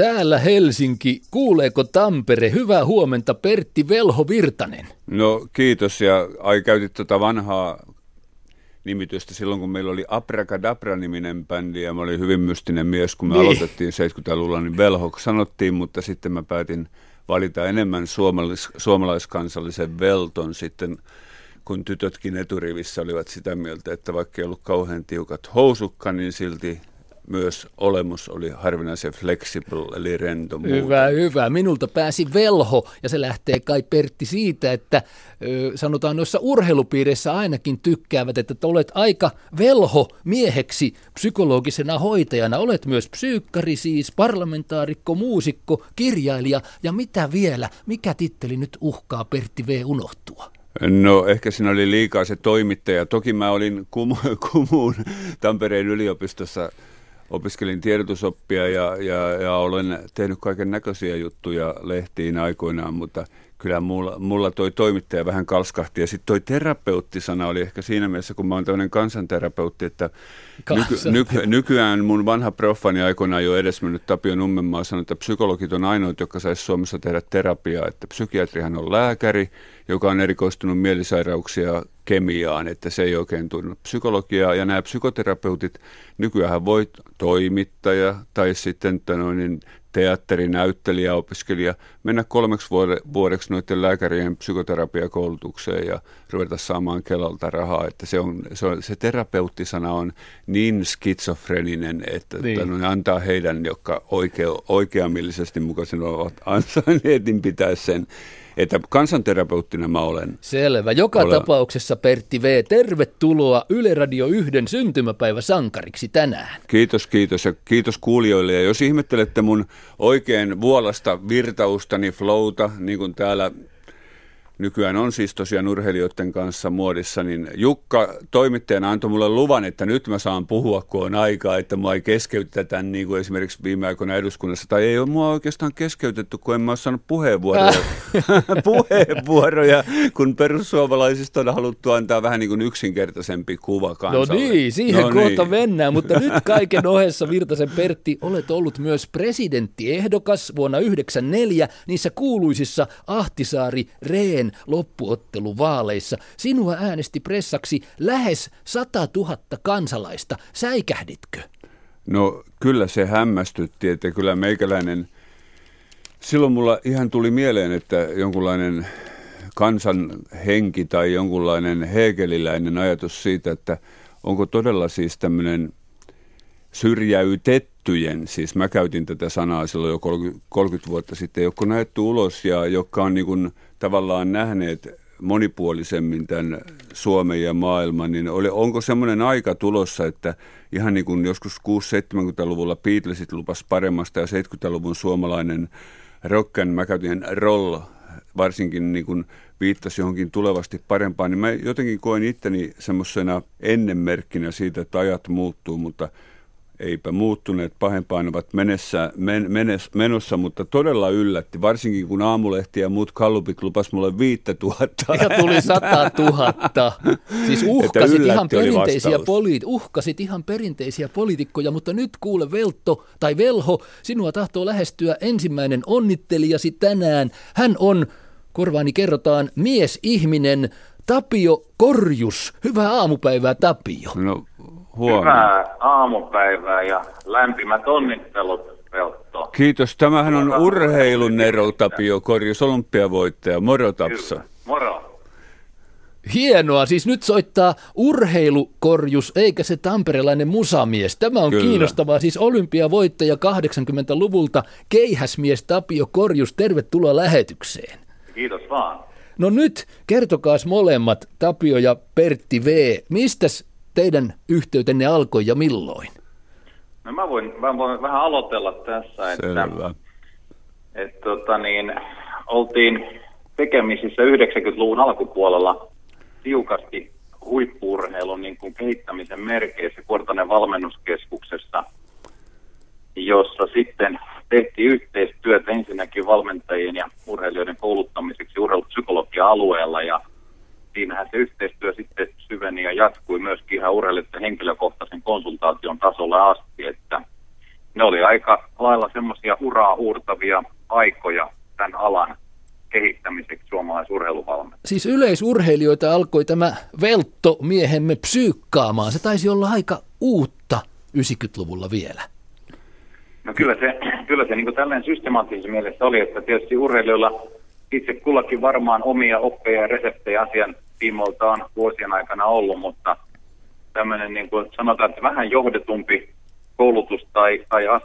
Täällä Helsinki. Kuuleeko Tampere? Hyvää huomenta, Pertti Velho-Virtanen. No kiitos, ja käytit vanhaa nimitystä silloin, kun meillä oli Abracadabra-niminen bändi, ja mä olin hyvin mystinen mies, kun me aloitettiin 70-luvulla, niin Velho sanottiin, mutta sitten mä päätin valita enemmän suomalaiskansallisen Velton sitten, kun tytötkin eturivissä olivat sitä mieltä, että vaikka ei ollut kauhean tiukat housukka, niin silti myös olemus oli harvinaisen flexible, eli rento muuta. Hyvä. Minulta pääsi Velho, ja se lähtee kai, Pertti, siitä, että sanotaan noissa urheilupiireissä ainakin tykkäävät, että olet aika velho mieheksi psykologisena hoitajana. Olet myös psyykkari, siis parlamentaarikko, muusikko, kirjailija, ja mitä vielä? Mikä titteli nyt uhkaa, Pertti V. unohtua? No ehkä siinä oli liikaa se toimittaja. Toki mä olin Kumuun Tampereen yliopistossa, opiskelin tiedotusoppia ja olen tehnyt kaiken näköisiä juttuja lehtiin aikoinaan, mutta kyllä mulla toi toimittaja vähän kalskahti. Ja sitten toi terapeuttisana oli ehkä siinä mielessä, kun mä oon tämmöinen kansanterapeutti, että nykyään mun vanha proffani aikoinaan jo edesmennyt Tapio Nummenmaa sanoi, että psykologit on ainoat, jotka saisi Suomessa tehdä terapiaa, että psykiatrihan on lääkäri, joka on erikoistunut mielisairauksia kemiaan, että se ei oikein tunnu psykologiaa, ja nämä psykoterapeutit, nykyään voi toimittaja tai sitten teatterinäyttelijä, opiskelija, mennä 3 vuodeksi noiden lääkärien psykoterapiakoulutukseen ja ruveta saamaan Kelalta rahaa, että se terapeuttisana on niin skitsofreninen, että antaa heidän, jotka oikeamillisesti mukaisen ovat ansainneet, niin pitää sen. Että kansanterapeuttina mä olen. Selvä. Joka tapauksessa, Pertti V., tervetuloa Yle Radio 1 syntymäpäiväsankariksi tänään. Kiitos ja kiitos kuulijoille. Ja jos ihmettelette mun oikein vuolasta virtaustani, flowta, niin kuin täällä nykyään on siis tosiaan urheilijoiden kanssa muodissa, niin Jukka toimittajana antoi mulle luvan, että nyt mä saan puhua, kun on aikaa, että mua ei keskeytetä niin kuin esimerkiksi viime aikoina eduskunnassa. Tai ei ole mua oikeastaan keskeytetty, kun en mä ole saanut puheenvuoroja, kun perussuomalaisista on haluttu antaa vähän niin kuin yksinkertaisempi kuva kansalle. No niin, siihen kohta mennään, mutta nyt kaiken ohessa, Virtasen Pertti, olet ollut myös presidenttiehdokas vuonna 1994 niissä kuuluisissa Ahtisaari-Rehn loppuotteluvaaleissa. Sinua äänesti pressaksi lähes 100 000 kansalaista. Säikähditkö? No kyllä se hämmästytti, että kyllä meikäläinen, silloin mulla ihan tuli mieleen, että jonkunlainen kansan henki tai jonkunlainen hegeliläinen ajatus siitä, että onko todella siis tämmöinen syrjäytettyjen, siis mä käytin tätä sanaa silloin jo 30 vuotta sitten, jotka on ajettu ulos ja jotka on niin kuin tavallaan nähneet monipuolisemmin tämän Suomen ja maailman, niin onko semmoinen aika tulossa, että ihan niin kuin joskus 60-70-luvulla Beatlesit lupas paremmasta ja 70-luvun suomalainen rock, mä käytin roll, varsinkin niin kuin viittasi johonkin tulevasti parempaan, niin mä jotenkin koen itteni semmoisena ennenmerkkinä siitä, että ajat muuttuu, mutta eipä muuttuneet, pahempaan ovat menossa, mutta todella yllätti, varsinkin kun Aamulehti ja muut gallupit lupas mulle 5 000. Ja tuli 100 000. Siis uhkasit ihan perinteisiä poliitikkoja, mutta nyt kuule Velho, sinua tahtoo lähestyä ensimmäinen onnittelijasi tänään. Hän on, korvaani kerrotaan, miesihminen Tapio Korjus. Hyvää aamupäivää, Tapio. No, hyvää aamupäivää ja lämpimät onnittelut, Velto. Kiitos. Tämähän on urheilun Nero, Tapio Korjus, olympiavoittaja. Moro, Tapsa. Kyllä. Moro. Hienoa. Siis nyt soittaa urheilukorjus, eikä se tamperelainen musamies. Tämä on kiinnostavaa. Siis olympiavoittaja 80-luvulta, keihäsmies Tapio Korjus. Tervetuloa lähetykseen. Kiitos vaan. No nyt kertokaas molemmat, Tapio ja Pertti V. Mistäs teidän yhteytenne alkoi ja milloin? No mä voin vähän aloitella tässä, että oltiin tekemisissä 90-luvun alkupuolella tiukasti huippu-urheilun niin kuin kehittämisen merkeissä Kuortanen valmennuskeskuksessa, jossa sitten tehtiin yhteistyötä ensinnäkin valmentajien ja urheilijoiden kouluttamiseksi urheilupsykologia-alueella, ja siinähän se yhteistyö sitten syveni ja jatkui myöskin ihan urheilijoiden henkilökohtaisen konsultaation tasolle asti, että ne oli aika lailla semmoisia uraa uurtavia aikoja tämän alan kehittämiseksi suomalaisurheiluvalmentajaksi. Siis yleisurheilijoita alkoi tämä velttomiehemme psyykkaamaan. Se taisi olla aika uutta 90-luvulla vielä. No kyllä se niin kuin tällainen systemaattisessa mielessä oli, että tietysti urheilijoilla itse kullakin varmaan omia oppeja ja reseptejä asian tiimoilta on vuosien aikana ollut, mutta tämmöinen niin kuin sanotaan, että vähän johdetumpi koulutus tai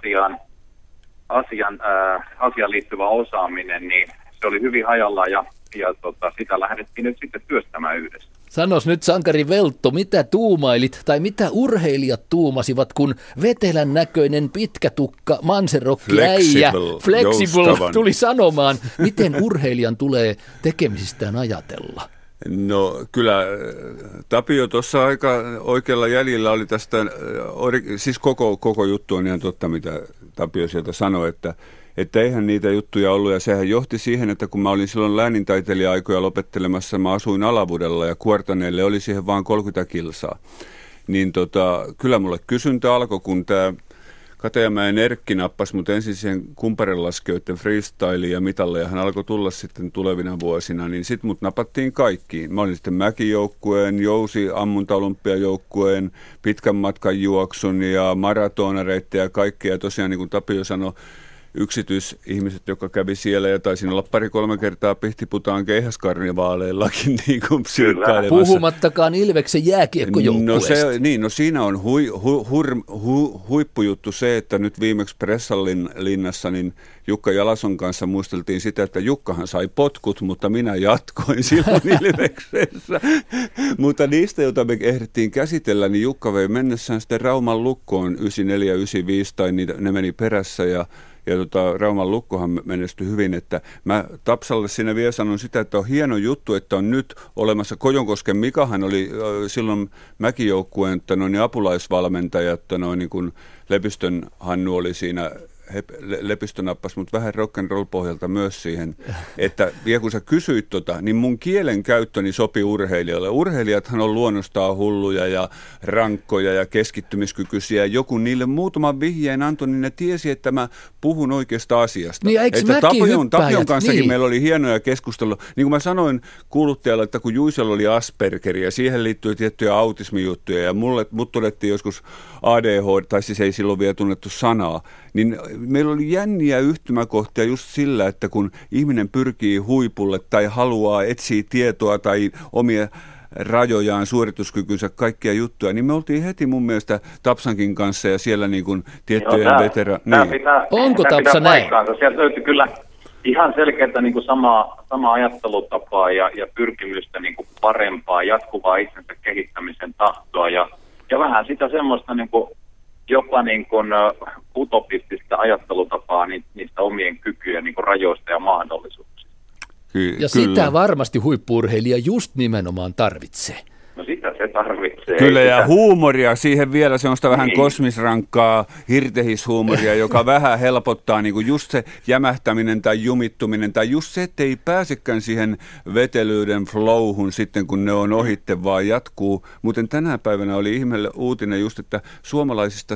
asiaan liittyvä osaaminen, niin se oli hyvin hajalla ja sitä lähdettiin nyt sitten työstämään yhdessä. Sanos nyt, sankari Veltto, mitä tuumailit tai mitä urheilijat tuumasivat, kun vetelän näköinen pitkätukka manserokki äijä Flexible tuli sanomaan, miten urheilijan tulee tekemisistään ajatella? No kyllä Tapio tuossa aika oikealla jäljellä oli tästä, siis koko juttu on ihan totta, mitä Tapio sieltä sanoi, että eihän niitä juttuja ollut, ja sehän johti siihen, että kun mä olin silloin läänintaiteilija-aikoja lopettelemassa, mä asuin Alavudella ja Kuortaneelle oli siihen vaan 30 kilsaa. Niin kyllä mulle kysyntä alkoi, kun tämä Katajamäen Erkki nappasi mut ensin siihen kumparenlaskijoiden freestyliin ja mitalle, ja hän alkoi tulla sitten tulevina vuosina, niin sitten mut napattiin kaikkiin. Mä olin sitten mäkijoukkueen, jousi-ammunta-olympiajoukkueen, pitkän matkan juoksun ja maratonareittejä ja kaikkea, ja tosiaan niin kuin Tapio sanoi, yksityisihmiset, jotka kävi siellä ja taisin olla 2-3 kertaa Pihtiputaan keihäskarnivaaleillakin niin kuin psyykkailemassa. Puhumattakaan Ilveksen jääkiekkojoukkueesta. No siinä on huippujuttu se, että nyt viimeksi Pressanlinnassa niin Jukka Jalason kanssa muisteltiin sitä, että Jukkahan sai potkut, mutta minä jatkoin silloin Ilveksessä. Mutta niistä, joita me ehdittiin käsitellä, niin Jukka vei mennessään sitten Rauman Lukkoon 94-95 tai ne meni perässä ja Rauman Lukkohan menestyi hyvin, että mä Tapsalle siinä vielä sanon sitä, että on hieno juttu, että on nyt olemassa Kojonkosken Mikahan oli silloin mäkijoukkueen apulaisvalmentaja, niin kuin Lepistön Hannu oli siinä, Lepistö nappasi mut vähän rock'n'roll pohjalta myös siihen, että ja kun sä kysyit niin mun kielen käyttöni sopii urheilijoille. Urheilijathan on luonnostaan hulluja ja rankkoja ja keskittymiskykyisiä. Joku niille muutaman vihjeen antoi, niin ne tiesi, että mä puhun oikeasta asiasta. Niin, että Tapion kanssakin niin. Meillä oli hienoja keskustelua. Niin kuin mä sanoin kuuluttajalle, että kun Juisella oli Asperger ja siihen liittyy tiettyjä autismijuttuja ja mut todettiin joskus ADHD, tai siis ei silloin vielä tunnettu sanaa, niin meillä oli jänniä yhtymäkohtia just sillä, että kun ihminen pyrkii huipulle tai haluaa etsiä tietoa tai omia rajojaan, suorituskykynsä, kaikkia juttuja, niin me oltiin heti mun mielestä Tapsankin kanssa ja siellä niin kuin tiettyjen Onko Tapsa näin? Sieltä löytyi kyllä ihan selkeää niin kuin samaa ajattelutapaa ja pyrkimystä niin kuin parempaa, jatkuvaa itsensä kehittämisen tahtoa ja vähän sitä semmoista niin kuin jopa niin kuin utopistista ajattelutapaa niistä omien kykyjen niin kuin rajoista ja mahdollisuuksista. Ja sitä varmasti huippu-urheilija just nimenomaan tarvitsee. No sitä se tarvitsee. Kyllä, ja huumoria siihen vielä, semmoista vähän kosmisrankkaa hirtehishuumoria, joka vähän helpottaa niin kuin just se jämähtäminen tai jumittuminen, tai just se, että ei pääsekään siihen vetelyyden flowhun sitten, kun ne on ohitte, vaan jatkuu. Muuten tänä päivänä oli ihmeelle uutinen just, että suomalaisista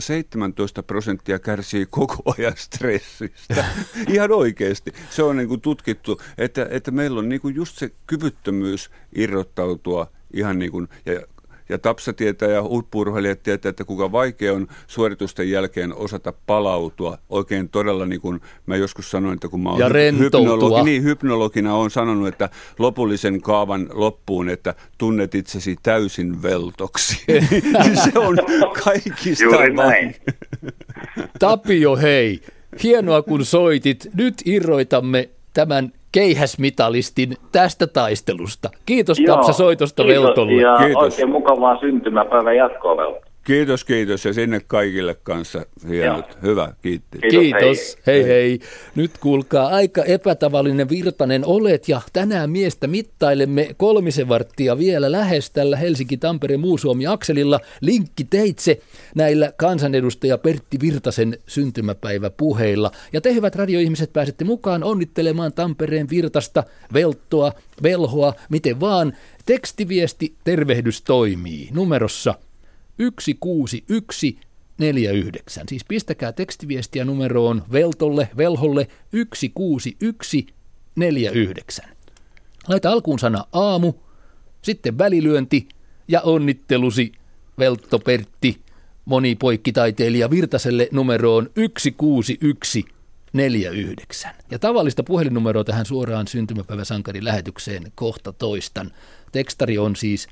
17% kärsii koko ajan stressistä. Ihan oikeasti. Se on niin kuin tutkittu, että meillä on niin kuin just se kyvyttömyys irrottautua ihan niin kuin, ja Tapsa tietää ja huippu-urheilijat tietää, että kuinka vaikea on suoritusten jälkeen osata palautua. Oikein todella, niin kuin mä joskus sanoin, että kun mä oon hypnologina olen sanonut, että lopullisen kaavan loppuun, että tunnet itsesi täysin veltoksi. Se on kaikista vain. Tapio, hei, hienoa kun soitit. Nyt irroitamme tämän keihäsmitalistin tästä taistelusta. Kiitos Tapsa soitosta Veltolle. Ja kiitos. Oikein mukavaa syntymäpäivän jatkoa Velto. Kiitos ja sinne kaikille kanssa hienot. Joo. Hyvä, kiitti. Kiitos, hei. Nyt kuulkaa, aika epätavallinen Virtanen olet ja tänään miestä mittailemme 3 varttia vielä lähes tällä Helsinki-Tampere-Muusuomi-akselilla. Linkki teitse näillä kansanedustaja Pertti Virtasen syntymäpäiväpuheilla. Ja te hyvät radioihmiset pääsette mukaan onnittelemaan Tampereen Virtasta, Velttoa, Velhoa, miten vaan. Tekstiviesti tervehdys toimii numerossa 161 49. Siis pistäkää tekstiviestiä numeroon velholle 16149. Laita alkuun sana aamu, sitten välilyönti ja onnittelusi Veltto Pertti monipoikkitaiteilija Virtaselle numeroon 16149. Ja tavallista puhelinnumeroa tähän suoraan syntymäpäiväsankarin lähetykseen kohta toistan. Tekstari on siis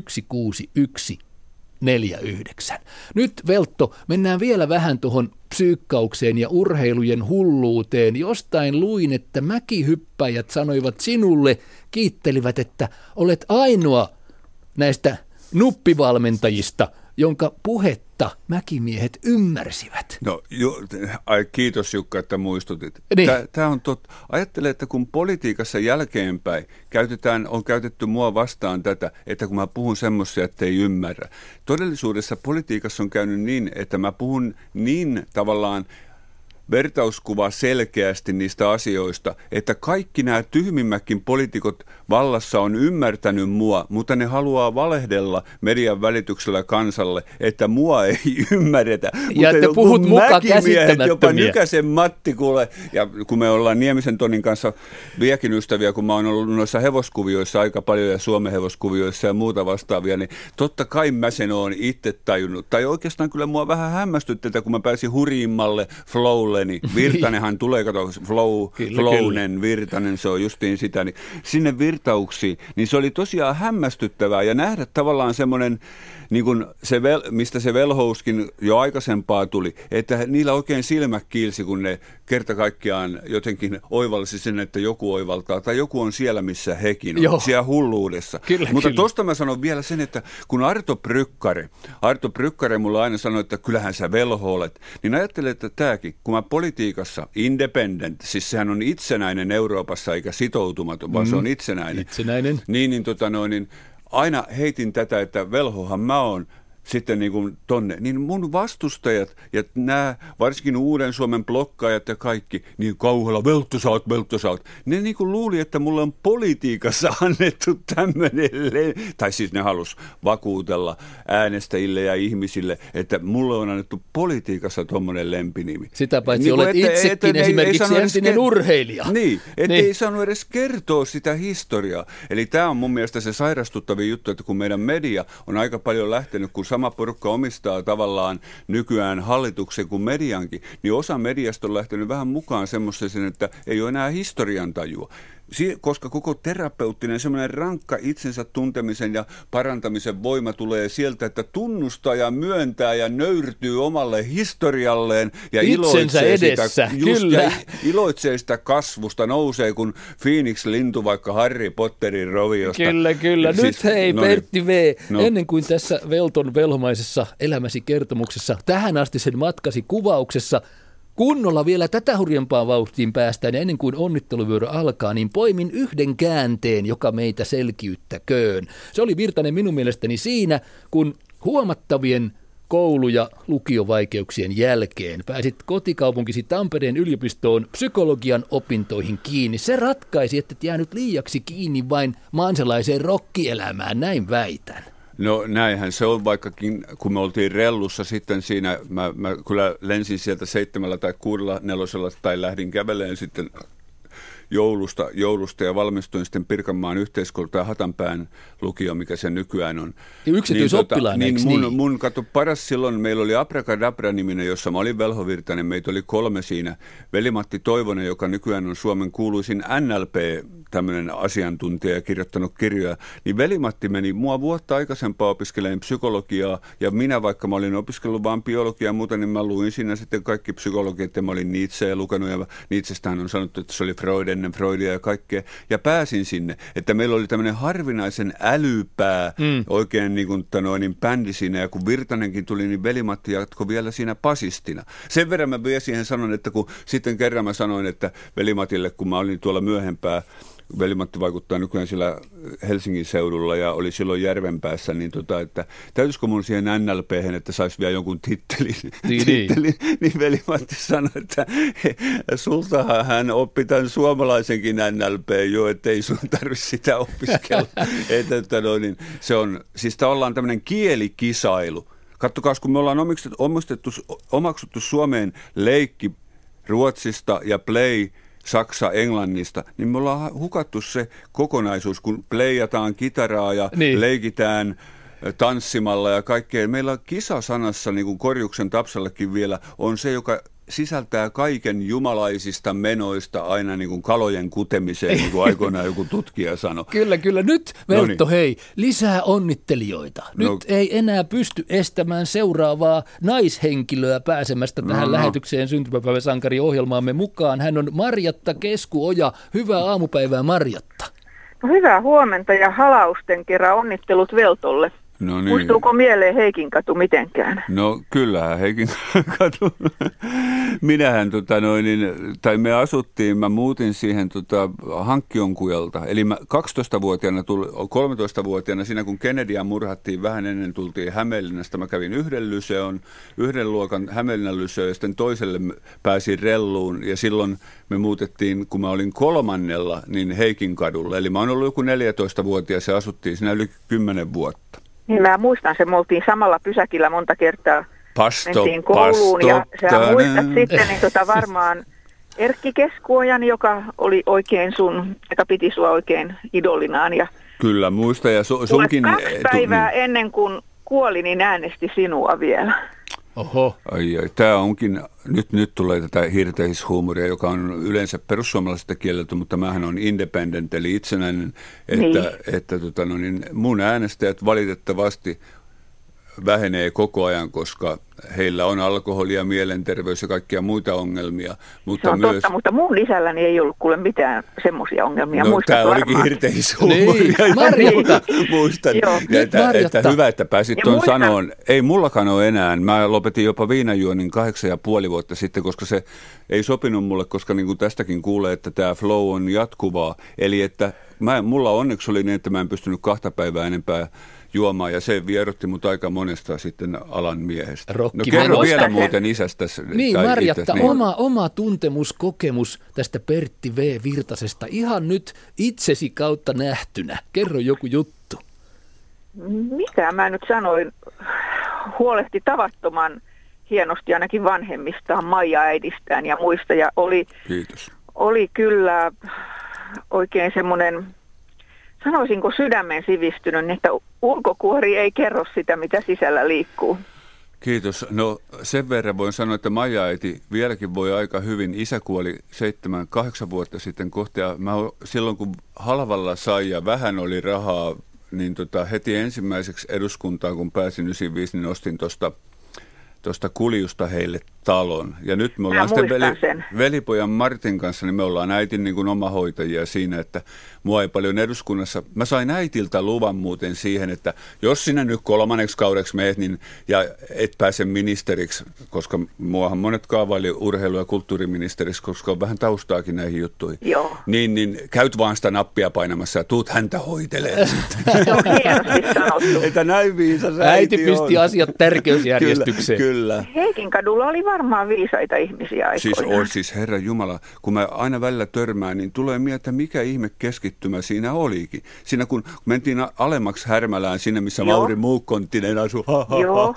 16149. Nyt Veltto, mennään vielä vähän tuohon psyykkaukseen ja urheilujen hulluuteen. Jostain luin, että mäkihyppäjät sanoivat sinulle, kiittelivät, että olet ainoa näistä nuppivalmentajista, jonka puhetta mäkimiehet ymmärsivät. No, kiitos Jukka, että muistutit. Niin. Tämä on totta. Ajattele, että kun politiikassa jälkeenpäin on käytetty mua vastaan tätä, että kun mä puhun semmoisia, että ei ymmärrä. Todellisuudessa politiikassa on käynyt niin, että mä puhun niin tavallaan vertauskuva selkeästi niistä asioista, että kaikki nämä tyhmimmätkin poliitikot vallassa on ymmärtänyt mua, mutta ne haluaa valehdella median välityksellä kansalle, että mua ei ymmärretä. Ja mutta te puhut muka käsittämättömiä. Jopa Nykäsen Matti kuule, ja kun me ollaan Niemisen Tonin kanssa vieläkin ystäviä, kun mä oon ollut noissa hevoskuvioissa aika paljon ja Suomen hevoskuvioissa ja muuta vastaavia, niin totta kai mä sen oon itse tajunnut. Tai oikeastaan kyllä mua vähän hämmästytti tätä, kun mä pääsin hurjimmalle flowlle. Niin Virtanenhan tulee, kato, Flownen, Virtanen, se on justiin sitä, niin sinne virtauksiin, niin se oli tosiaan hämmästyttävää ja nähdä tavallaan semmoinen, niin kuin mistä se velhouskin jo aikaisempaa tuli, että niillä oikein silmät kiilsi, kun ne kerta kaikkiaan jotenkin oivalsi sen, että joku oivaltaa, tai joku on siellä, missä hekin on, siellä hulluudessa. Mutta tosta mä sanon vielä sen, että kun Arto Brykkare mulle aina sanoi, että kyllähän sä velho olet, niin ajattelen, että tämäkin, kun mä politiikassa, independent, siis sehän on itsenäinen Euroopassa eikä sitoutumaton, vaan se on itsenäinen. Niin aina heitin tätä, että velhohan mä oon sitten niin kuin tonne, niin mun vastustajat ja nämä varsinkin Uuden Suomen blokkaajat ja kaikki, niin kauhealla Veltto sä oot. Ne niin kuin luuli, että mulle on politiikassa annettu tämmöinen, tai siis ne halus vakuutella äänestäjille ja ihmisille, että mulle on annettu politiikassa tommoinen lempinimi. Sitä paitsi niin olet itsekin esimerkiksi entinen urheilija. Niin, ei saanut edes kertoa sitä historiaa. Eli tämä on mun mielestä se sairastuttavin juttu, että kun meidän media on aika paljon lähtenyt, kun sama porukka omistaa tavallaan nykyään hallituksen kuin mediankin, niin osa mediasta on lähtenyt vähän mukaan semmoisen, että ei ole enää historian tajua. Koska koko terapeuttinen semmoinen rankka itsensä tuntemisen ja parantamisen voima tulee sieltä, että tunnustaa ja myöntää ja nöyrtyy omalle historialleen ja iloitsee sitä kasvusta, nousee kuin Phoenix-lintu vaikka Harry Potterin roviosta. Kyllä. Nyt hei Pertti V, ennen kuin tässä Velton velhomaisessa elämäsi kertomuksessa tähän asti sen matkasi kuvauksessa kunnolla vielä tätä hurjempaan vauhtiin päästään ja ennen kuin onnitteluvyöro alkaa, niin poimin yhden käänteen, joka meitä selkiyttäköön. Se oli Virtanen minun mielestäni siinä, kun huomattavien koulu- ja lukiovaikeuksien jälkeen pääsit kotikaupunkisi Tampereen yliopistoon psykologian opintoihin kiinni. Se ratkaisi, että et jäänyt liiaksi kiinni vain maansalaiseen rokkielämään, näin väitän. No näinhän se on, vaikkakin kun me oltiin rellussa sitten siinä, mä kyllä lensin sieltä 7 tai 6 nelosella tai lähdin käveleen sitten joulusta ja valmistuin sitten Pirkanmaan yhteiskoulun tai Hatanpään lukio, mikä se nykyään on. Ja yksityisoppilainen, niin mun kato paras silloin, meillä oli Abrakadabra-niminen, jossa mä olin Velho Virtanen, meitä oli 3 siinä. Veli-Matti Toivonen, joka nykyään on Suomen kuuluisin NLP, tämmöinen asiantuntija ja kirjoittanut kirjoja, niin Veli-Matti meni mua vuotta aikaisempaa opiskelemaan psykologiaa, ja minä vaikka mä olin opiskellut vaan biologiaa ja muuta, niin mä luin siinä sitten kaikki psykologiat, ja mä olin Nietzscheä lukenut, ja Nietzschestähän on sanottu, että se oli Freudia ja kaikkea, ja pääsin sinne, että meillä oli tämmöinen harvinaisen älypää oikein niin kuin bändi siinä, ja kun Virtanenkin tuli, niin Veli-Matti jatkoi vielä siinä basistina. Sen verran mä vielä siihen sanon, että kun sitten kerran mä sanoin, että Veli-Matille, kun mä olin tuolla myöhempää, Veli-Matti vaikuttaa nykyään siellä Helsingin seudulla ja oli silloin Järvenpäässä, niin että täytyisikö mun siihen NLP:hen, että saisi vielä jonkun tittelin, niin Veli-Matti sanoi, että sultahan hän oppi tämän suomalaisenkin NLP jo, ettei sun tarvitse sitä opiskella. Niin se on, siis tavallaan tämmöinen kielikisailu. Kattokaa, kun me ollaan omaksuttu Suomeen leikki Ruotsista ja play Saksa Englannista, niin me ollaan hukattu se kokonaisuus, kun playataan kitaraa ja leikitään tanssimalla ja kaikkea. Meillä on kisasanassa, niin kuin Korjuksen Tapsallakin vielä, on se, joka sisältää kaiken jumalaisista menoista aina niin kuin kalojen kutemiseen, niin kuin aikoinaan joku tutkija sanoi. Kyllä. Nyt, Veltto, hei, lisää onnittelijoita. Nyt ei enää pysty estämään seuraavaa naishenkilöä pääsemästä tähän lähetykseen syntymäpäiväsankariohjelmaamme mukaan. Hän on Marjatta Keskuoja. Hyvää aamupäivää, Marjatta. No, hyvää huomenta ja halausten kerran onnittelut Veltolle. No niin. Muistuuko mieleen Heikinkatu mitenkään? No kyllähän Heikinkatu. Minähän me asuttiin, mä muutin siihen Hankkionkujalta. Eli mä 12-vuotiaana, 13-vuotiaana siinä kun Kennedya murhattiin vähän ennen tultiin Hämeenlinnasta. Mä kävin yhden luokan Hämeenlinnan lyseön ja sitten toiselle pääsin relluun. Ja silloin me muutettiin, kun mä olin 3. niin Heikinkadulle. Eli mä oon ollut joku 14-vuotias ja asuttiin siinä yli 10 vuotta. Niin mä muistan, se me oltiin samalla pysäkillä monta kertaa. Mentiin kouluun ja sä muistat sitten niin varmaan Erkki Keskuojan, joka oli oikein joka piti sua oikein idolinaan. Ja kyllä, muista ja sunkin. 2 päivää ennen kuin kuoli, niin äänesti sinua vielä. Oho. Ai, tämä onkin, nyt tulee tätä hirteishuumoria, joka on yleensä perussuomalaisesta kieleltä, mutta mähän on independent, eli itsenäinen, että mun äänestäjät valitettavasti vähenee koko ajan, koska heillä on alkoholia, mielenterveys ja kaikkia muita ongelmia. Mutta se on totta, mutta mun isälläni ei ollut kuule mitään semmoisia ongelmia. No tämä olikin hirteishuumoria. Marjatta. Muistan. Että hyvä, että pääsit tuon sanoon. Ei mullakaan ole enää. Mä lopetin jopa viinanjuonnin 8,5 vuotta sitten, koska se ei sopinut mulle, koska niin kuin tästäkin kuulee, että tämä flow on jatkuvaa. Eli että mulla onneksi oli niin, että mä en pystynyt 2 päivää enempää juomaan, ja se vierotti mut aika monesta sitten alan miehestä. No kerro vielä muuten isästäsi. Niin, Marjatta, oma tuntemuskokemus tästä Pertti V. Virtasesta ihan nyt itsesi kautta nähtynä. Kerro joku juttu. Mitä mä nyt sanoin? Huolehti tavattoman hienosti ainakin vanhemmistaan, Maija-äidistään ja muista, ja oli kyllä oikein semmoinen, sanoisinko sydämen sivistynyt, että ulkokuori ei kerro sitä, mitä sisällä liikkuu. Kiitos. No sen verran voin sanoa, että Maija-äiti vieläkin voi aika hyvin. Isä kuoli 7-8 vuotta sitten kohta, ja silloin kun halvalla sai ja vähän oli rahaa, niin heti ensimmäiseksi eduskuntaan, kun pääsin 95, niin ostin tuosta Kuljusta heille talon. Ja nyt me ollaan sitten velipojan Martin kanssa, niin me ollaan äitin niin kuin omahoitajia siinä, että mua ei paljon eduskunnassa. Mä sain äitiltä luvan muuten siihen, että jos sinä nyt 3. kaudeksi meet, niin, ja et pääse ministeriksi, koska muahan monet kaavaili urheilu- ja kulttuuriministeriksi, koska on vähän taustaakin näihin juttuihin. Joo. Niin käyt vaan sitä nappia painamassa ja tuut häntä hoitelemaan sitten. Se on hienosti sanottu. Että näin viisas äiti pisti asiat tärkeysjärjestykseen. Kyllä. Heikinkadulla oli varmaan viisaita ihmisiä aikoinaan. Siis Herra Jumala, kun mä aina välillä törmään, niin tulee mieleen, että mikä ihme keskittymä siinä olikin. Siinä kun mentiin alemmaksi Härmälään, sinne missä Mauri Muukkonttinen asui, Joo,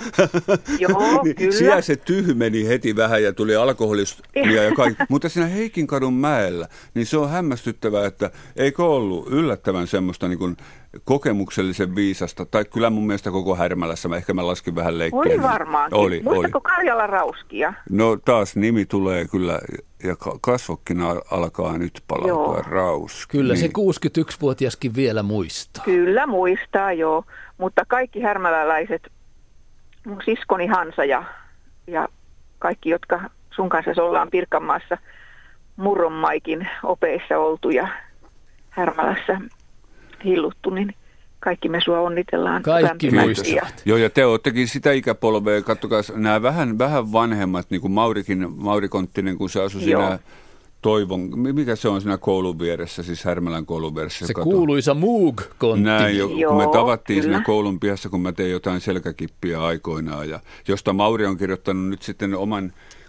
niin kyllä. Siellä se tyhmeni heti vähän ja tuli alkoholismia ja kaikki. Mutta siinä Heikinkadun mäellä, niin se on hämmästyttävää, että eikö ollut yllättävän semmoista niin kuin kokemuksellisen viisasta, tai kyllä mun mielestä koko Härmälässä, ehkä mä laskin vähän leikkeen. Oli varmaankin. Muistatko Karjala Rauskia? No taas nimi tulee kyllä, ja kasvokkin alkaa nyt palautua. Rauski. Kyllä niin. Se 61-vuotiaskin vielä muistaa. Kyllä muistaa, joo. Mutta kaikki härmäläläiset, mun siskoni Hansa ja kaikki, jotka sun kanssa ollaan Pirkanmaassa Murronmaikin opeissa oltu ja Härmälässä hilluttu, niin kaikki me sua onnitellaan. Kaikki muistavat. Joo, ja te oottekin sitä ikäpolvea, katsokaa, nämä vähän vanhemmat, niin kuin Mauri Konttinen, kun se asui siinä Toivon, mikä se on siinä koulun vieressä, siis Härmälän koulun vieressä. Se kuuluisa Moog-kontti. Näin, kun me tavattiin siinä koulun pihassa, kun mä tein jotain selkäkippiä aikoinaan, ja josta Mauri on kirjoittanut nyt sitten oman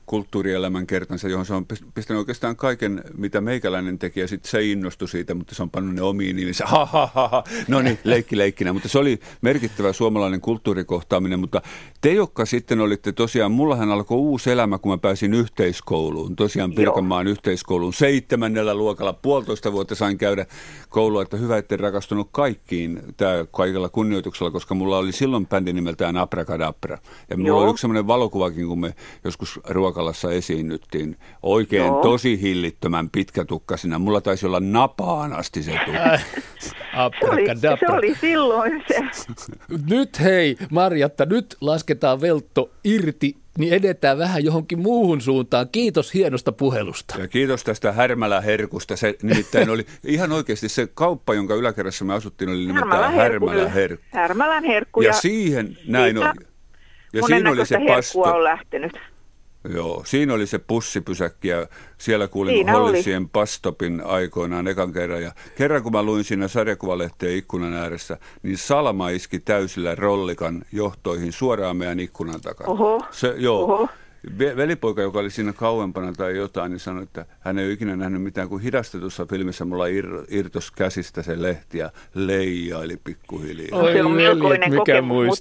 kulttuurielämän kertansa, johon se on pistänyt oikeastaan kaiken, mitä meikäläinen teki, ja sitten se innostui siitä, mutta se on pannut ne omiin nimissä. No niin, leikkinä. Mutta se oli merkittävä suomalainen kulttuurikohtaaminen, mutta te, jotka sitten olitte tosiaan, mullahan alkoi uusi elämä, kun mä pääsin yhteiskouluun, tosiaan Pirkanmaan yhteiskouluun 7. luokalla, 1,5 vuotta sain käydä koulua, että hyvä, etten rakastunut kaikkiin, tämä kaikella kunnioituksella, koska mulla oli silloin bändi nimeltään Abracadabra. Ja mulla oli yksi semmoinen valokuvakin, kun me joskus Ruokalassa esiinnyttiin, oikein tosi hillittömän pitkätukkasina. Mulla taisi olla napaan asti se tukka. Se oli silloin se. Nyt hei, Marjatta, nyt lasketaan veltto irti, niin edetään vähän johonkin muuhun suuntaan. Kiitos hienosta puhelusta. Ja kiitos tästä Härmälä-herkusta. Se nimittäin oli ihan oikeasti se kauppa, jonka yläkerrassa me asuttiin, oli nimittäin Härmälä-herkku. Härmälän herkku. Ja siihen näin oli. Ja siinä oli se pasto. On lähtenyt. Joo, siinä oli se pussipysäkki ja siellä kuulin Hollisien pastopin aikoinaan ekan kerran. Ja kerran kun mä luin siinä sarjakuvalehteen ikkunan ääressä, niin Salma iski täysillä rollikan johtoihin suoraan meidän ikkunan takana. Oho. Velipoika, joka oli siinä kauempana tai jotain, niin sanoi, että hän ei ole ikinä nähnyt mitään kuin hidastetussa filmissä. Mulla irtos käsistä se lehti ja leijaili pikkuhiljaa. Se on melkoinen kokemus,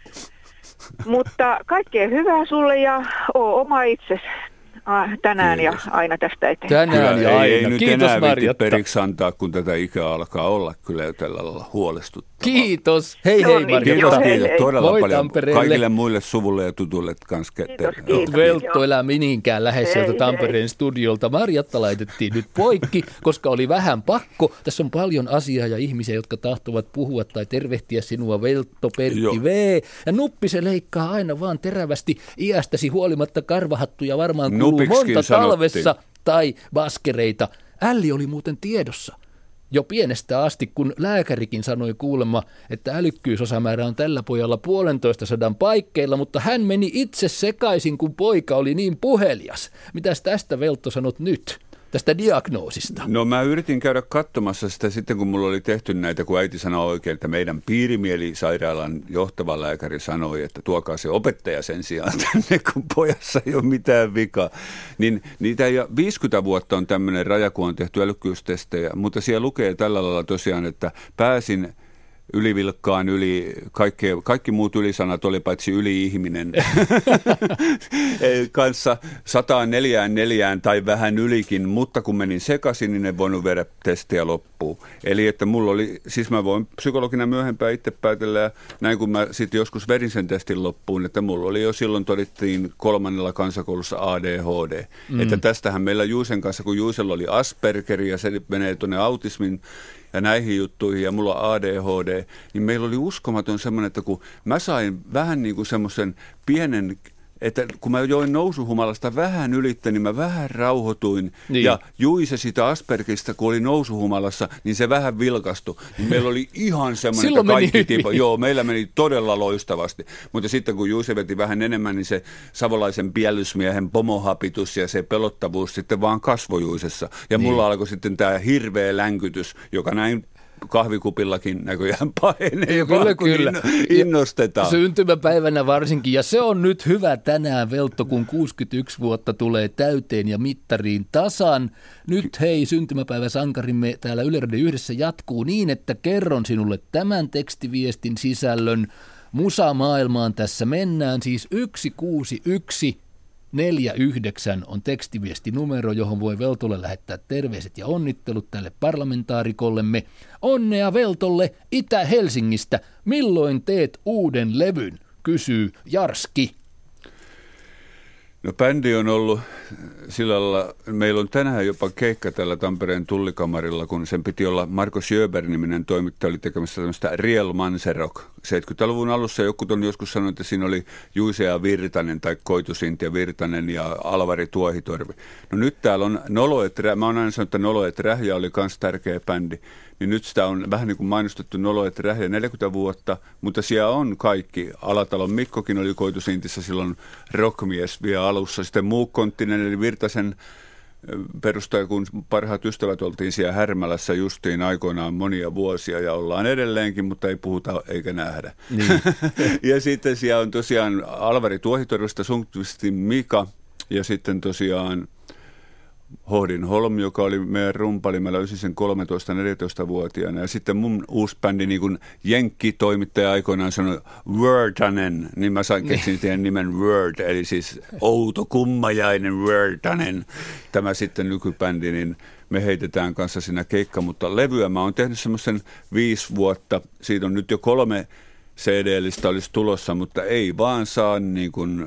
mutta kaikkea hyvää sulle ja oo oma itsesi tänään ja aina tästä eteenpäin. Tänään ja aina. Ei nyt Kiitos, enää Marjatta. periksi antaa, kun tätä ikää alkaa olla kyllä jo tällä lailla huolestuttavaa. Kiitos. Hei Marjatta. Kiitos todella Moi paljon. Tampereelle. Kaikille muille suvulle ja tutuille kanssa. Kiitos. Veltto elää mininkään lähes sieltä Tampereen studiolta. Marjatta laitettiin nyt poikki, koska oli vähän pakko. Tässä on paljon asiaa ja ihmisiä, jotka tahtovat puhua tai tervehtiä sinua, Veltto, Pertti V. Ja Nuppi se leikkaa aina vaan terävästi iästäsi huolimatta karvahattuja varmaan kuluu monta talvessa tai baskereita. Älli oli muuten tiedossa jo pienestä asti, kun lääkärikin sanoi kuulemma, että älykkyysosamäärä on tällä pojalla 150 paikkeilla, mutta hän meni itse sekaisin, kun poika oli niin puhelias. Mitäs tästä, Veltto, sanot nyt? Tästä diagnoosista? No mä yritin käydä katsomassa sitä sitten, kun mulla oli tehty näitä, kun äiti sanoi oikein, että meidän piirimielisairaalan johtava lääkäri sanoi, että tuokaa se opettaja sen sijaan tänne, kun pojassa ei ole mitään vikaa. Niin niitä 50 vuotta on tämmöinen raja, kun on tehty älykkyystestejä, mutta siellä lukee tällä lailla tosiaan, että pääsin ylivilkkaan kaikki muut ylisanat oli paitsi yli-ihminen kanssa 104 tai vähän ylikin, mutta kun menin sekaisin, niin en voinut viedä testiä loppuun. Eli että mulla oli, siis mä voin psykologina myöhempään itse päätellä, ja näin kun mä sitten joskus vedin sen testin loppuun, että mulla oli jo silloin todettiin 3. kansakoulussa ADHD. Että tästähän meillä Juusen kanssa, kun Juusella oli Asperger ja se menee tuonne autismin ja näihin juttuihin, ja mulla on ADHD, niin meillä oli uskomaton semmoinen, että kun mä sain vähän niin kuin semmoisen pienen, että kun mä join nousuhumalasta vähän ylittä, niin mä vähän rauhoituin, ja Juise sitä Aspergista, kun oli nousuhumalassa, niin se vähän vilkastui. Niin meillä oli ihan semmoinen, että kaikki tipo. Joo, meillä meni todella loistavasti. Mutta sitten kun Juise veti vähän enemmän, niin se savolaisen piellysmiehen pomohapitus ja se pelottavuus sitten vaan kasvoi Juisessa. Ja mulla alkoi sitten tämä hirveä länkytys, joka näin kahvikupillakin näköjään pahenee, kun innostetaan. Syntymäpäivänä varsinkin, ja se on nyt hyvä tänään, Veltto, kun 61 vuotta tulee täyteen ja mittariin tasan. Nyt hei, syntymäpäiväsankarimme täällä Yle Radio Yhdessä jatkuu niin, että kerron sinulle tämän tekstiviestin sisällön. Musamaailmaan tässä mennään, siis 16149 on tekstiviestinumero, johon voi Veltolle lähettää terveiset ja onnittelut tälle parlamentaarikollemme. Onnea Veltolle Itä-Helsingistä. Milloin teet uuden levyn? Kysyy Jarski. No bändi on ollut sillä lailla, meillä on tänään jopa keikka tällä Tampereen Tullikamarilla, kun sen piti olla Marko Sjöberg-niminen toimittaja, oli tekemässä tämmöistä Real Manserok. 70-luvun alussa joku on joskus sanonut, että siinä oli Juise ja Virtanen tai Koitu-Sintia Virtanen ja Alvari Tuohitorvi. No nyt täällä on mä oon aina sanonut, että Nolo et Rähjä oli kans tärkeä bändi. Niin nyt sitä on vähän niin kuin mainostettu Nolo et Rähjä 40 vuotta, mutta siellä on kaikki. Alatalon Mikkokin oli Koitu-Sintissä silloin rockmies vielä alussa. Sitten Muukkonttinen eli Virtasen perustaja, kun parhaat ystävät oltiin siellä Härmälässä justiin aikoinaan monia vuosia ja ollaan edelleenkin, mutta ei puhuta eikä nähdä. Niin. Ja sitten siellä on tosiaan Alvari Tuohitorvista Sunkvistin Mika Ja sitten tosiaan Hohdin Holm, joka oli meidän rumpali, mä löysin sen 13-14-vuotiaana. Ja sitten mun uusi bändi, niin kuin Jenkki-toimittaja aikoinaan sanoi Wörtanen, niin mä keksin teidän nimen Word, eli siis outo kummajainen Wörtanen. Tämä sitten nykybändi, niin me heitetään kanssa siinä keikka, mutta levyä mä oon tehnyt semmoisen 5 vuotta, siitä on nyt jo 3 CD-listä olisi tulossa, mutta ei vaan saa niin kuin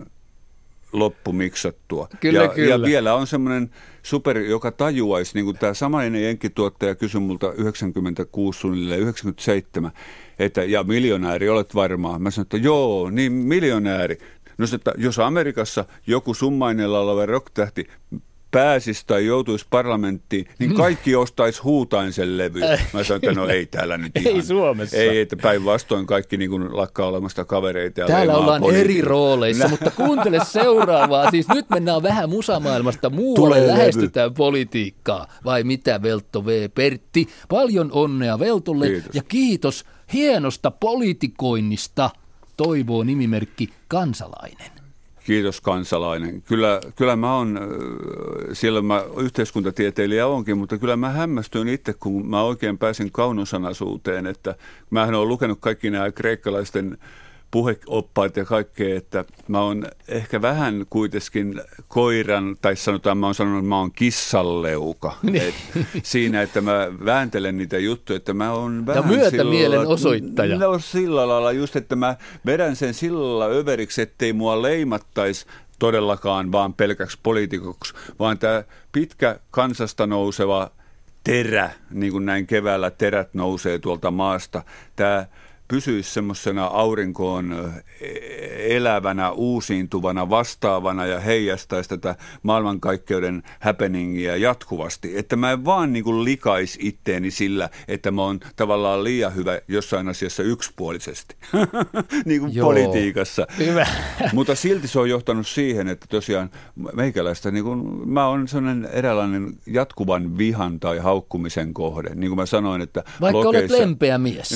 loppumiksattua. Kyllä. Ja vielä on semmoinen super, joka tajuaisi, niin kuin tämä samainen jenkkituottaja kysyi multa 96 suunnilleen 97, että ja miljonääri olet varmaan. Mä sanoin, että joo, niin miljonääri. No että jos Amerikassa joku summainella oleva rocktähti pääsisi tai joutuisi parlamenttiin, niin kaikki ostaisi huutain sen levyyn. Mä sanoin, että no ei täällä nyt ihan. Ei Suomessa. Ei, että päinvastoin kaikki niin kuin lakkaa olemasta kavereita. Ja täällä ollaan eri rooleissa, mutta kuuntele seuraavaa. Siis nyt mennään vähän musamaailmasta muualle, lähestytään politiikkaa. Vai mitä, Veltto V. Pertti? Paljon onnea Veltolle. Kiitos. Ja kiitos hienosta politikoinnista, toivoo nimimerkki Kansalainen. Kiitos kansalainen. Kyllä mä oon, siellä mä yhteiskuntatieteilijä onkin, mutta kyllä mä hämmästyin itse, kun mä oikein pääsin kaunosanaisuuteen, että mähän oon lukenut kaikki nämä kreikkalaisten puheoppaat ja kaikkea, että mä oon ehkä vähän kuitenkin koiran, tai sanotaan mä oon sanonut, että mä oon kissanleuka. Siinä, että mä vääntelen niitä juttuja, että mä oon vähän ja myötämielen osoittaja. No sillä lailla just, että mä vedän sen sillä lailla överiksi, ettei mua leimattaisi todellakaan vaan pelkäksi poliitikoksi, vaan tämä pitkä kansasta nouseva terä, niin kuin näin keväällä terät nousee tuolta maasta, tämä pysyisi semmoisena aurinkoon elävänä, uusiintuvana, vastaavana ja heijastaisi tätä maailmankaikkeuden happeningia jatkuvasti. Että mä en vaan niin kuin likaisi itteeni sillä, että mä oon tavallaan liian hyvä jossain asiassa yksipuolisesti, niin kuin politiikassa. Hyvä. Mutta silti se on johtanut siihen, että tosiaan meikäläistä, niin kuin, mä oon sellainen eräänlainen jatkuvan vihan tai haukkumisen kohde. Niin kuin mä sanoin, että vaikka olet lempeä mies.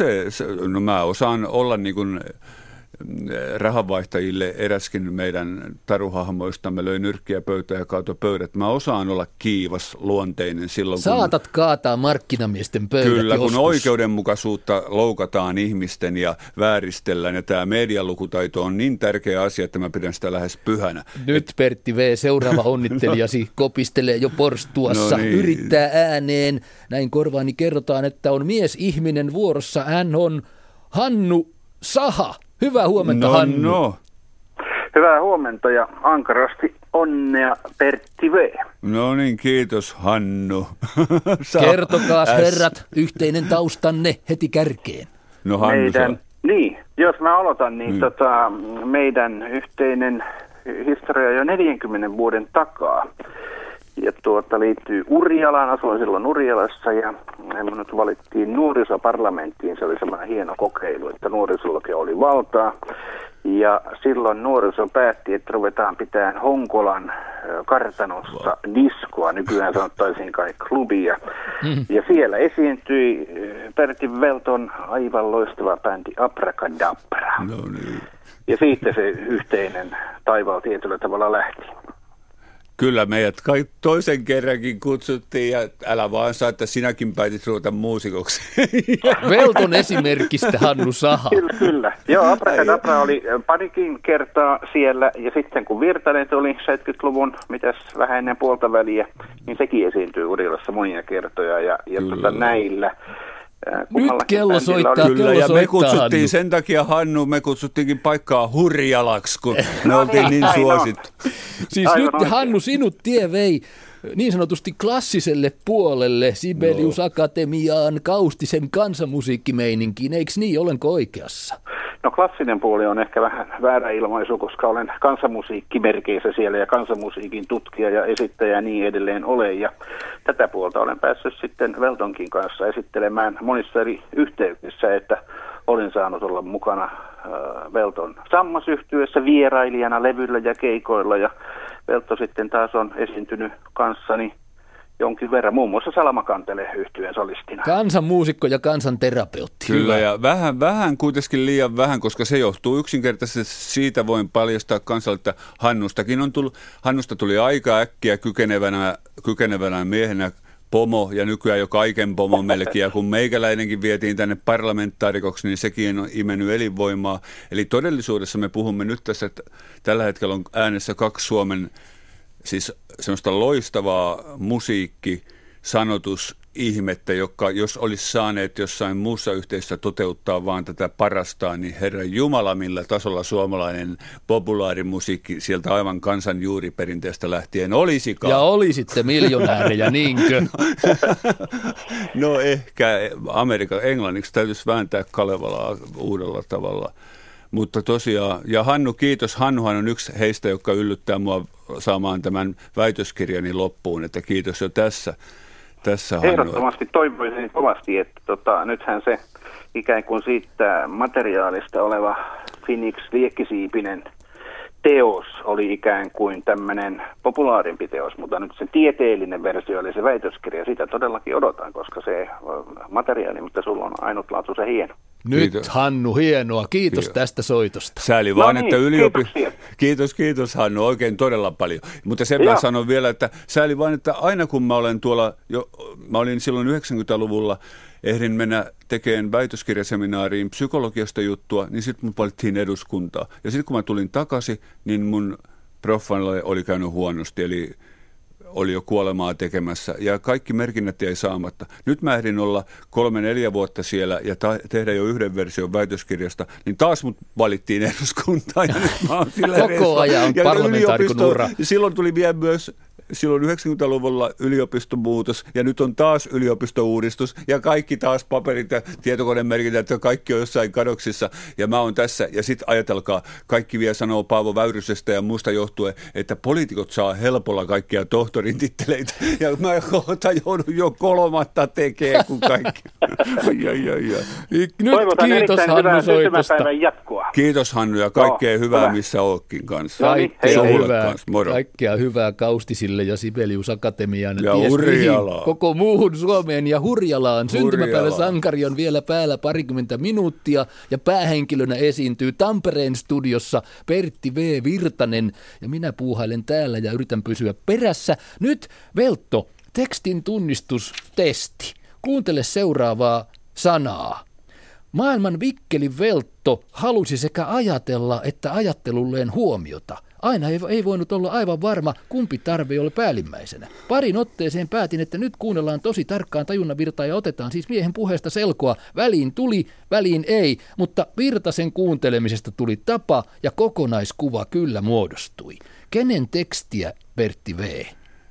No mä osaan olla niin kuin rahanvaihtajille eräskin meidän taruhahmoistamme löi nyrkkiä pöytään ja kaatoi pöydät. Mä osaan olla kiivas luonteinen silloin, saatat kaataa markkinamiesten pöydät kyllä, joskus. Kun oikeudenmukaisuutta loukataan ihmisten ja vääristellään. Ja tämä medialukutaito on niin tärkeä asia, että mä pidän sitä lähes pyhänä. Nyt Pertti V., seuraava onnittelijasi kopistelee jo porstuassa, yrittää ääneen. Näin korvaani kerrotaan, että on miesihminen vuorossa. Hän on Hannu Saha. Hyvää huomenta, Hannu. No. Hyvää huomenta ja ankarasti onnea Pertti V. No niin, kiitos Hannu. Kertokaas herrat, yhteinen taustanne heti kärkeen. No Hannu niin, jos mä aloitan, niin meidän yhteinen historia jo 40 vuoden takaa. Ja liittyy Urjalaan, asuin silloin Urjalassa ja minut valittiin nuorisoparlamenttiin. Se oli semmoinen hieno kokeilu, että nuorisollakin oli valtaa. Ja silloin nuoriso päätti, että ruvetaan pitämään Honkolan kartanossa diskoa, nykyään sanottaisiin kai klubia. Ja siellä esiintyi Pertti Velton aivan loistava bändi Abracadabra. No niin. Ja siitä se yhteinen taivaalla tietyllä tavalla lähti. Kyllä meidät toisen kerrankin kutsuttiin ja älä vaan saa, että sinäkin päätit ruveta muusikoksi. Velton esimerkistä Hannu Saha. Kyllä. Joo, Abracadabra oli parikin kertaa siellä ja sitten kun Virtanen tuli 70-luvun, mitäs vähän ennen puolta väliä, niin sekin esiintyi Urjalassa monia kertoja ja näillä. Nyt kello soittaa, kyllä, ja me kutsuttiin Hannu. Sen takia Hannu, me kutsuttiinkin paikkaa Hurjalaksi, kun me oltiin niin suosittu. Siis aivan nyt oikein. Hannu, sinut tie vei niin sanotusti klassiselle puolelle, Sibelius Akatemiaan, Kaustisen kansanmusiikkimeininkiin, eikö niin, olenko oikeassa? No klassinen puoli on ehkä vähän väärä ilmaisu, koska olen kansanmusiikkimerkeissä siellä ja kansanmusiikin tutkija ja esittäjä ja niin edelleen olen. Ja tätä puolta olen päässyt sitten Veltonkin kanssa esittelemään monissa eri yhteyksissä, että olin saanut olla mukana Velton sammasyhtyessä vierailijana levyllä ja keikoilla ja Velto sitten taas on esiintynyt kanssani jonkin verran, muun muassa Salamakantele yhtyeen solistina. Kansanmuusikko ja kansanterapeutti. Kyllä, ja vähän kuitenkin liian vähän, koska se johtuu yksinkertaisesti siitä, voin paljastaa kansalle, että Hannusta tuli aika äkkiä kykenevänä miehenä pomo, ja nykyään jo kaiken pomo melkein, ja kun meikäläinenkin vietiin tänne parlamentaarikoksi, niin sekin on imennyt elinvoimaa. Eli todellisuudessa me puhumme nyt tässä, että tällä hetkellä on äänessä 2 Suomen, siis semmoista loistavaa musiikkisanotusihmettä, joka jos olisi saaneet jossain muussa yhteisössä toteuttaa vaan tätä parastaan, niin Herran Jumala, millä tasolla suomalainen populaarimusiikki sieltä aivan kansan juuriperinteestä lähtien olisikaan. Ja olisitte miljonäärejä, niinkö? No ehkä englanniksi täytyisi vääntää Kalevalaa uudella tavalla. Mutta tosiaan, ja Hannu, kiitos. Hannuhan on yksi heistä, joka yllyttää mua saamaan tämän väitöskirjani loppuun, että kiitos jo tässä Hannu. Ehdottomasti toivoisin kovasti, että nythän se ikään kuin siitä materiaalista oleva Phoenix Liekkisiipinen teos oli ikään kuin tämmöinen populaarimpi teos, mutta nyt se tieteellinen versio oli se väitöskirja. Sitä todellakin odotan, koska se materiaali, mutta sulla on ainutlaatuisen hieno. Nyt kiitos. Hannu, hienoa. Kiitos tästä soitosta. Sääli vaan, että Kiitos Hannu, oikein todella paljon. Mutta sen mä sanon vielä, että sääli vaan, että aina kun mä olen mä olin silloin 90-luvulla, ehdin mennä tekemään väitöskirjaseminaariin psykologiasta juttua, niin sitten mun valittiin eduskuntaa. Ja sitten kun mä tulin takaisin, niin mun proffaille oli käynyt huonosti, eli oli jo kuolemaa tekemässä, ja kaikki merkinnät jäi saamatta. Nyt mä ehdin olla 3-4 vuotta siellä ja tehdä jo yhden version väitöskirjasta, niin taas mut valittiin eduskuntaan. Ja nyt mä oon sillä koko ajan on parlamentaarikon ura. Silloin tuli vielä myös silloin 90-luvulla yliopistomuutos, ja nyt on taas yliopistouudistus, ja kaikki taas paperit ja tietokonemerkinnät, että kaikki on jossain kadoksissa, ja mä oon tässä, ja sitten ajatelkaa, kaikki vielä sanoo Paavo Väyrysestä ja muusta johtuen, että poliitikot saa helpolla kaikkia tohtorin titteleitä, ja mä joudun jo 3. tekemään kuin kaikki. Nyt kiitos Hannu soitosta. Kiitos Hannu, ja kaikkea hyvää missä ootkin kanssa. Kaikkea hyvää Kaustisille ja Sibelius Akatemiaan. Ja Hurjalaan. Koko muuhun Suomeen ja Hurjalaan. Syntymäpäivän sankari on vielä päällä 20 minuuttia ja päähenkilönä esiintyy Tampereen studiossa Pertti V. Virtanen. Ja minä puuhailen täällä ja yritän pysyä perässä. Nyt Veltto, tekstin tunnistustesti. Kuuntele seuraavaa sanaa. Maailman vikkelin Veltto halusi sekä ajatella että ajattelulleen huomiota. Aina ei voinut olla aivan varma, kumpi tarve oli päällimmäisenä. Parin otteeseen päätin, että nyt kuunnellaan tosi tarkkaan tajunnanvirtaa ja otetaan siis miehen puheesta selkoa. Väliin tuli, väliin ei, mutta Virtasen kuuntelemisesta tuli tapa ja kokonaiskuva kyllä muodostui. Kenen tekstiä, Pertti V?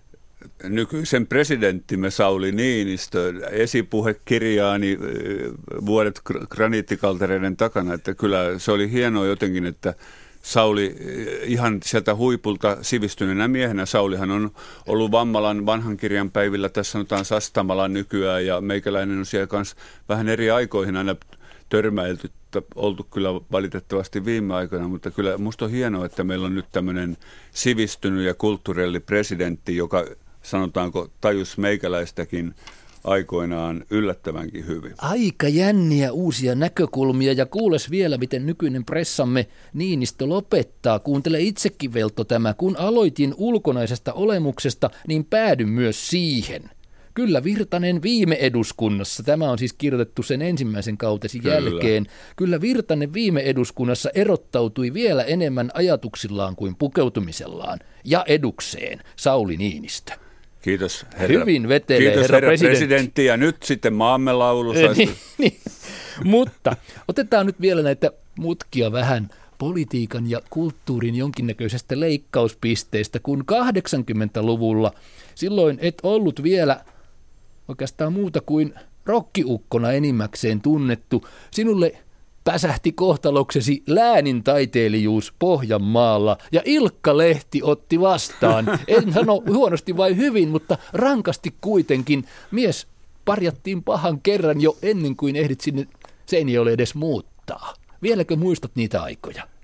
Nykyisen presidenttimme Sauli Niinistö, esipuhekirjaani vuodet graniittikaltereiden takana, että kyllä se oli hienoa jotenkin, että Sauli ihan sieltä huipulta sivistyneenä miehenä, Saulihan on ollut Vammalan vanhan kirjan päivillä, tässä sanotaan Sastamalan nykyään, ja meikäläinen on siellä kanssa vähän eri aikoihin aina törmäilty, oltu kyllä valitettavasti viime aikoina, mutta kyllä musta on hienoa, että meillä on nyt tämmöinen sivistynyt ja kulttuurelli presidentti, joka sanotaanko tajus meikäläistäkin aikoinaan yllättävänkin hyvin. Aika jänniä uusia näkökulmia, ja kuules vielä, miten nykyinen pressamme Niinistö lopettaa. Kuuntele itsekin, Veltto, tämä. Kun aloitin ulkonaisesta olemuksesta, niin päädyn myös siihen. Kyllä Virtanen viime eduskunnassa, tämä on siis kirjoitettu sen ensimmäisen kautesi jälkeen, kyllä Virtanen viime eduskunnassa erottautui vielä enemmän ajatuksillaan kuin pukeutumisellaan ja edukseen, Sauli Niinistö. Kiitos herra. Hyvin vetelee Kiitos, herra presidentti. Ja nyt sitten maamme laulu. niin. Mutta otetaan nyt vielä näitä mutkia vähän politiikan ja kulttuurin jonkinnäköisestä leikkauspisteestä, kun 80-luvulla silloin et ollut vielä oikeastaan muuta kuin rokkiukkona enimmäkseen tunnettu. Sinulle päsähti kohtaloksesi läänintaiteilijuus Pohjanmaalla, ja Ilkka Lehti otti vastaan. En sano huonosti vai hyvin, mutta rankasti kuitenkin. Mies parjattiin pahan kerran jo ennen kuin ehdit sinne Seinäjoelle edes muuttaa. Vieläkö muistat niitä aikoja?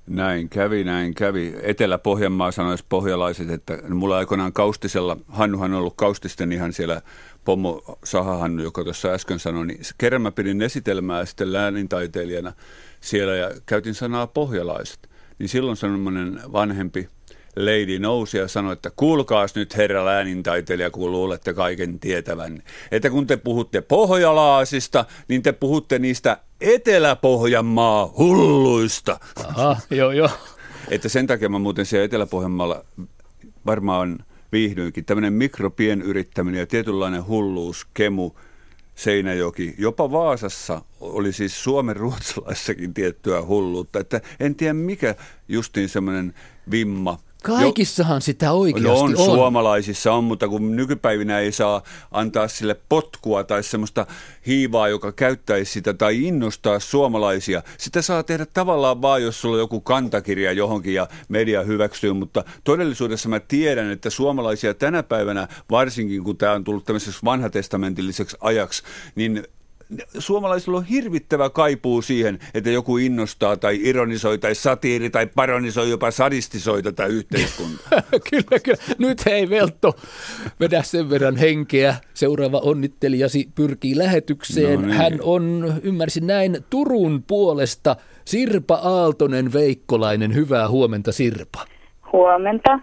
Näin kävi. Etelä-Pohjanmaa sanoisi pohjalaiset, että mulla aikoinaan Kaustisella, Hannuhan on ollut Kaustisten ihan siellä Pommo Saha-Hannu, joka tuossa äsken sanoi, niin kerran mä pidin esitelmää sitten läänintaiteilijana siellä ja käytin sanaa pohjalaiset. Niin silloin semmoinen vanhempi lady nousi ja sanoi, että kuulkaas nyt herra läänintaiteilija, kun luulette kaiken tietävän, että kun te puhutte pohjalaisista, niin te puhutte niistä Etelä-Pohjanmaa hulluista. Aha, joo. Että sen takia mä muuten siellä Etelä-Pohjanmaalla varmaan viihdyinkin. Tämmöinen mikropienyrittäminen ja tietynlainen hulluus, Kemu, Seinäjoki, jopa Vaasassa oli siis Suomen ruotsalaissakin tiettyä hulluutta. Että en tiedä mikä justiin semmoinen vimma. Kaikissahan sitä oikeasti on. Suomalaisissa on, mutta kun nykypäivinä ei saa antaa sille potkua tai semmoista hiivaa, joka käyttäisi sitä tai innostaa suomalaisia. Sitä saa tehdä tavallaan vaan, jos sulla on joku kantakirja johonkin ja media hyväksyy, mutta todellisuudessa mä tiedän, että suomalaisia tänä päivänä, varsinkin kun tämä on tullut tämmöiseksi vanhatestamentilliseksi ajaksi, niin suomalaisilla on hirvittävä kaipuu siihen, että joku innostaa tai ironisoi tai satiiri tai paronisoi, jopa sadistisoi tätä yhteiskuntaa. Kyllä. Nyt hei Veltto, vedä sen verran henkeä. Seuraava onnittelijasi pyrkii lähetykseen. No niin. Hän on, ymmärsin näin, Turun puolesta Sirpa Aaltonen Veikkolainen. Hyvää huomenta, Sirpa. Huomenta.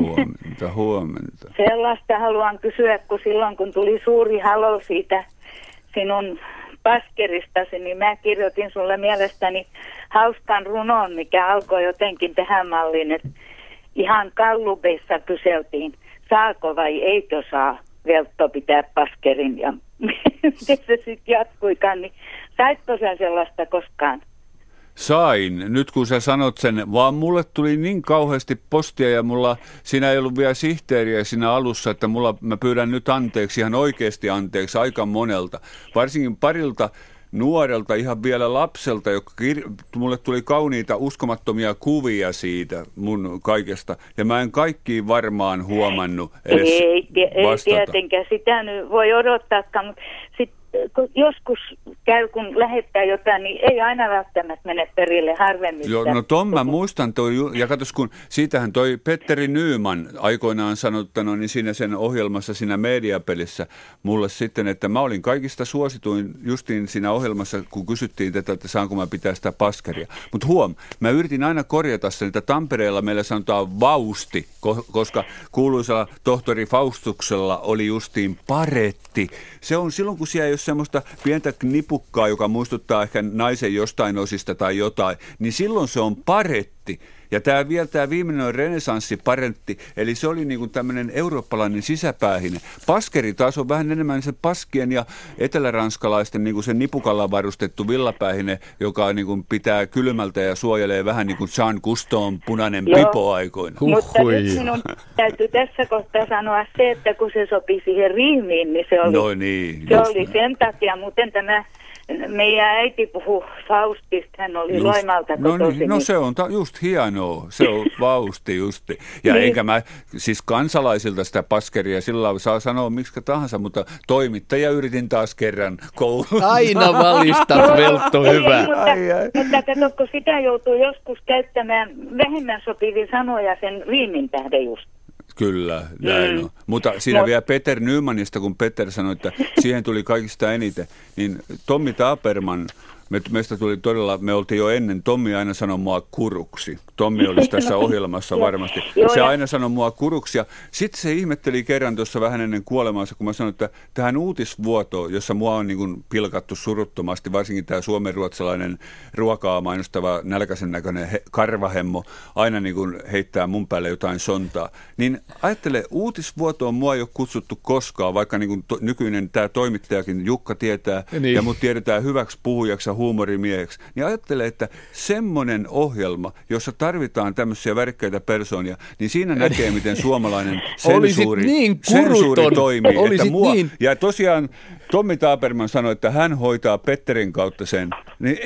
Huomenta. Sellaista haluan kysyä, kun silloin kun tuli suuri halo siitä sinun paskeristasi, niin mä kirjoitin sulle mielestäni hauskan runon, mikä alkoi jotenkin tähän malliin, että ihan kallubeissa kyseltiin, saako vai eikö saa Veltto pitää paskerin, ja miten se sitten jatkuikaan, niin saitko sä sellaista koskaan? Sain. Nyt kun sä sanot sen, vaan mulle tuli niin kauheasti postia ja mulla, siinä ei ollut vielä sihteeriä siinä alussa, että mä pyydän nyt anteeksi, ihan oikeasti anteeksi aika monelta. Varsinkin parilta nuorelta, ihan vielä lapselta, joka mulle tuli kauniita uskomattomia kuvia siitä mun kaikesta. Ja mä en kaikkiin varmaan huomannut edes vastata. Ei tietenkään, sitä nyt voi odottaakaan, mutta sitten joskus käy, kun lähettää jotain, niin ei aina välttämättä mene perille, harvemmin. Joo, no ton mä muistan, ja katos, kun siitähän toi Petteri Nyman aikoinaan sanottanut, niin siinä sen ohjelmassa, siinä mediapelissä mulle sitten, että mä olin kaikista suosituin justiin siinä ohjelmassa, kun kysyttiin tätä, että saanko mä pitää sitä paskeria. Mutta mä yritin aina korjata sen, että Tampereella meillä sanotaan vausti, koska kuuluisella tohtori Faustuksella oli justiin paretti. Se on silloin, kun siellä ei ole semmoista pientä nipukkaa, joka muistuttaa ehkä naisen jostain osista tai jotain, niin silloin se on paretti. Ja tämä viimeinen on renesanssiparentti, eli se oli niin kuin tämmöinen eurooppalainen sisäpäähine. Paskeri taas on vähän enemmän se paskien ja eteläranskalaisten niin kuin se nipukalla varustettu villapäähine, joka niin kuin pitää kylmältä ja suojelee vähän niin kuin Jean Cousteau'n punainen pipo aikoina. Mutta nyt minun täytyy tässä kohtaa sanoa se, että kun se sopi siihen riimiin, niin se oli, se oli sen takia, muuten tämä meidän äiti puhui Faustista, hän oli Loimalta kotoisin. No se on just hienoa, se on Fausti justi. Ja niin. Eikä mä siis kansalaisilta sitä paskeria sillä saa sanoa miksi tahansa, mutta toimittaja yritin taas kerran koulua. Aina valistat, Veltto, hyvä. Mutta katsotko, sitä joutuu joskus käyttämään vähemmän sopivia sanoja sen riimin tähden just. Kyllä, näin on. Mutta siinä vielä Peter Nymanista, kun Peter sanoi, että siihen tuli kaikista eniten, niin Tommi Taberman, meistä tuli todella, me oltiin jo ennen, Tommi aina sanoi mua kuruksi. Tommi olisi tässä ohjelmassa varmasti. Se aina sanoi mua kuruksi ja sitten se ihmetteli kerran tuossa vähän ennen kuolemaansa, kun mä sanoin, että tähän uutisvuotoon, jossa mua on niin kuin pilkattu suruttomasti, varsinkin tämä suomenruotsalainen ruokaa mainostava nälkäisen näköinen karvahemmo, aina niin kuin heittää mun päälle jotain sontaa. Niin ajattele, uutisvuotoon mua ei ole kutsuttu koskaan, vaikka niin kuin nykyinen tämä toimittajakin Jukka tietää niin. Ja mut tiedetään hyväksi puhujaksi ja huumorimieheksi. Niin ajattele, että semmoinen ohjelma, jossa tarvitaan tämmöisiä värikkäitä persoonia, niin siinä näkee, miten suomalainen sensuuri toimii. Niin. Ja tosiaan Tommi Taberman sanoi, että hän hoitaa Petterin kautta sen. Niin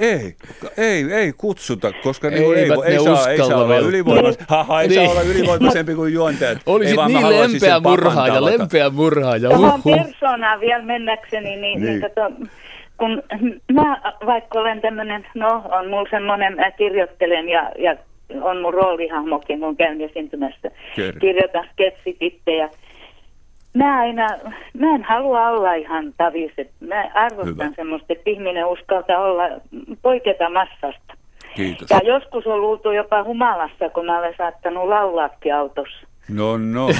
ei kutsuta, koska ei saa olla ylivoimaisempi. Ei saa olla ylivoimaisempi kuin juontajat. Olisit niin lempeä murhaaja. Tuohon persoonaan vielä mennäkseni, niin kun mä vaikka olen tämmöinen, on mulla semmoinen, mä kirjoittelen ja on mun roolihahmokin, kun käyn esiintymässä. Kirjoitan sketsitittejä. Mä en halua olla ihan taviset. Mä arvostan semmoista, että ihminen uskaltaa poiketa massasta. Kiitos. Ja joskus on luultu jopa humalassa, kun mä olen saattanut laulaakin autossa. No.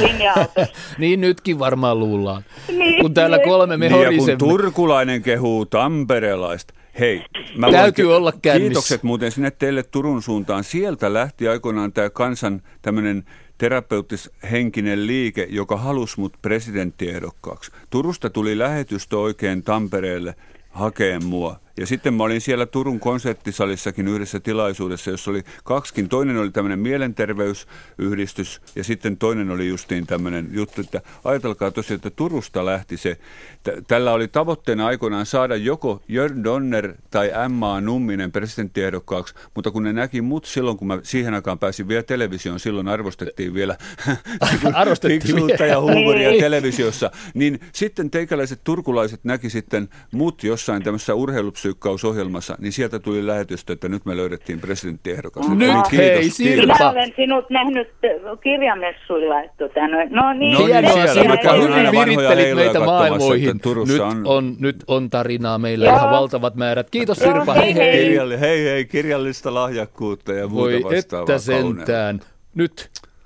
Niin nytkin varmaan luullaan. Kun täällä 3 me horisemme. Ja kun turkulainen kehuu tamperelaista. Hei, täytyy olla kännissä. Kiitokset muuten sinne teille Turun suuntaan. Sieltä lähti aikoinaan tämä kansan tämmöinen terapeuttis-henkinen liike, joka halusi mut presidenttiehdokkaaksi. Turusta tuli lähetystö oikein Tampereelle hakeen mua. Ja sitten mä olin siellä Turun konserttisalissakin yhdessä tilaisuudessa, jossa oli 2. Toinen oli tämmöinen mielenterveysyhdistys ja sitten toinen oli justiin tämmöinen juttu, että ajatelkaa tosiaan, että Turusta lähti se. Tällä oli tavoitteena aikoinaan saada joko Jörn Donner tai Emma Numminen presidenttiehdokkaaksi, mutta kun ne näki mut silloin, kun mä siihen aikaan pääsin vielä televisioon, silloin arvostettiin vielä fiksuutta ja huumoria televisiossa, niin sitten teikäläiset turkulaiset näki sitten mut jossain tämmöisessä urheilupsyykkausohjelmassa, niin sieltä tuli lähetystö, että nyt me löydettiin presidenttiehdokas. Nyt hei, Sirpa. Minä olen sinut nähnyt kirjamessuilla. No niin. Hienoa, Sirpa. Hyvin virittelit meitä maailmoihin. Nyt on tarinaa meillä ihan valtavat määrät. Kiitos Sirpa. Hei, kirjallista lahjakkuutta ja muuta vastaavaa. Voi että sentään. Nyt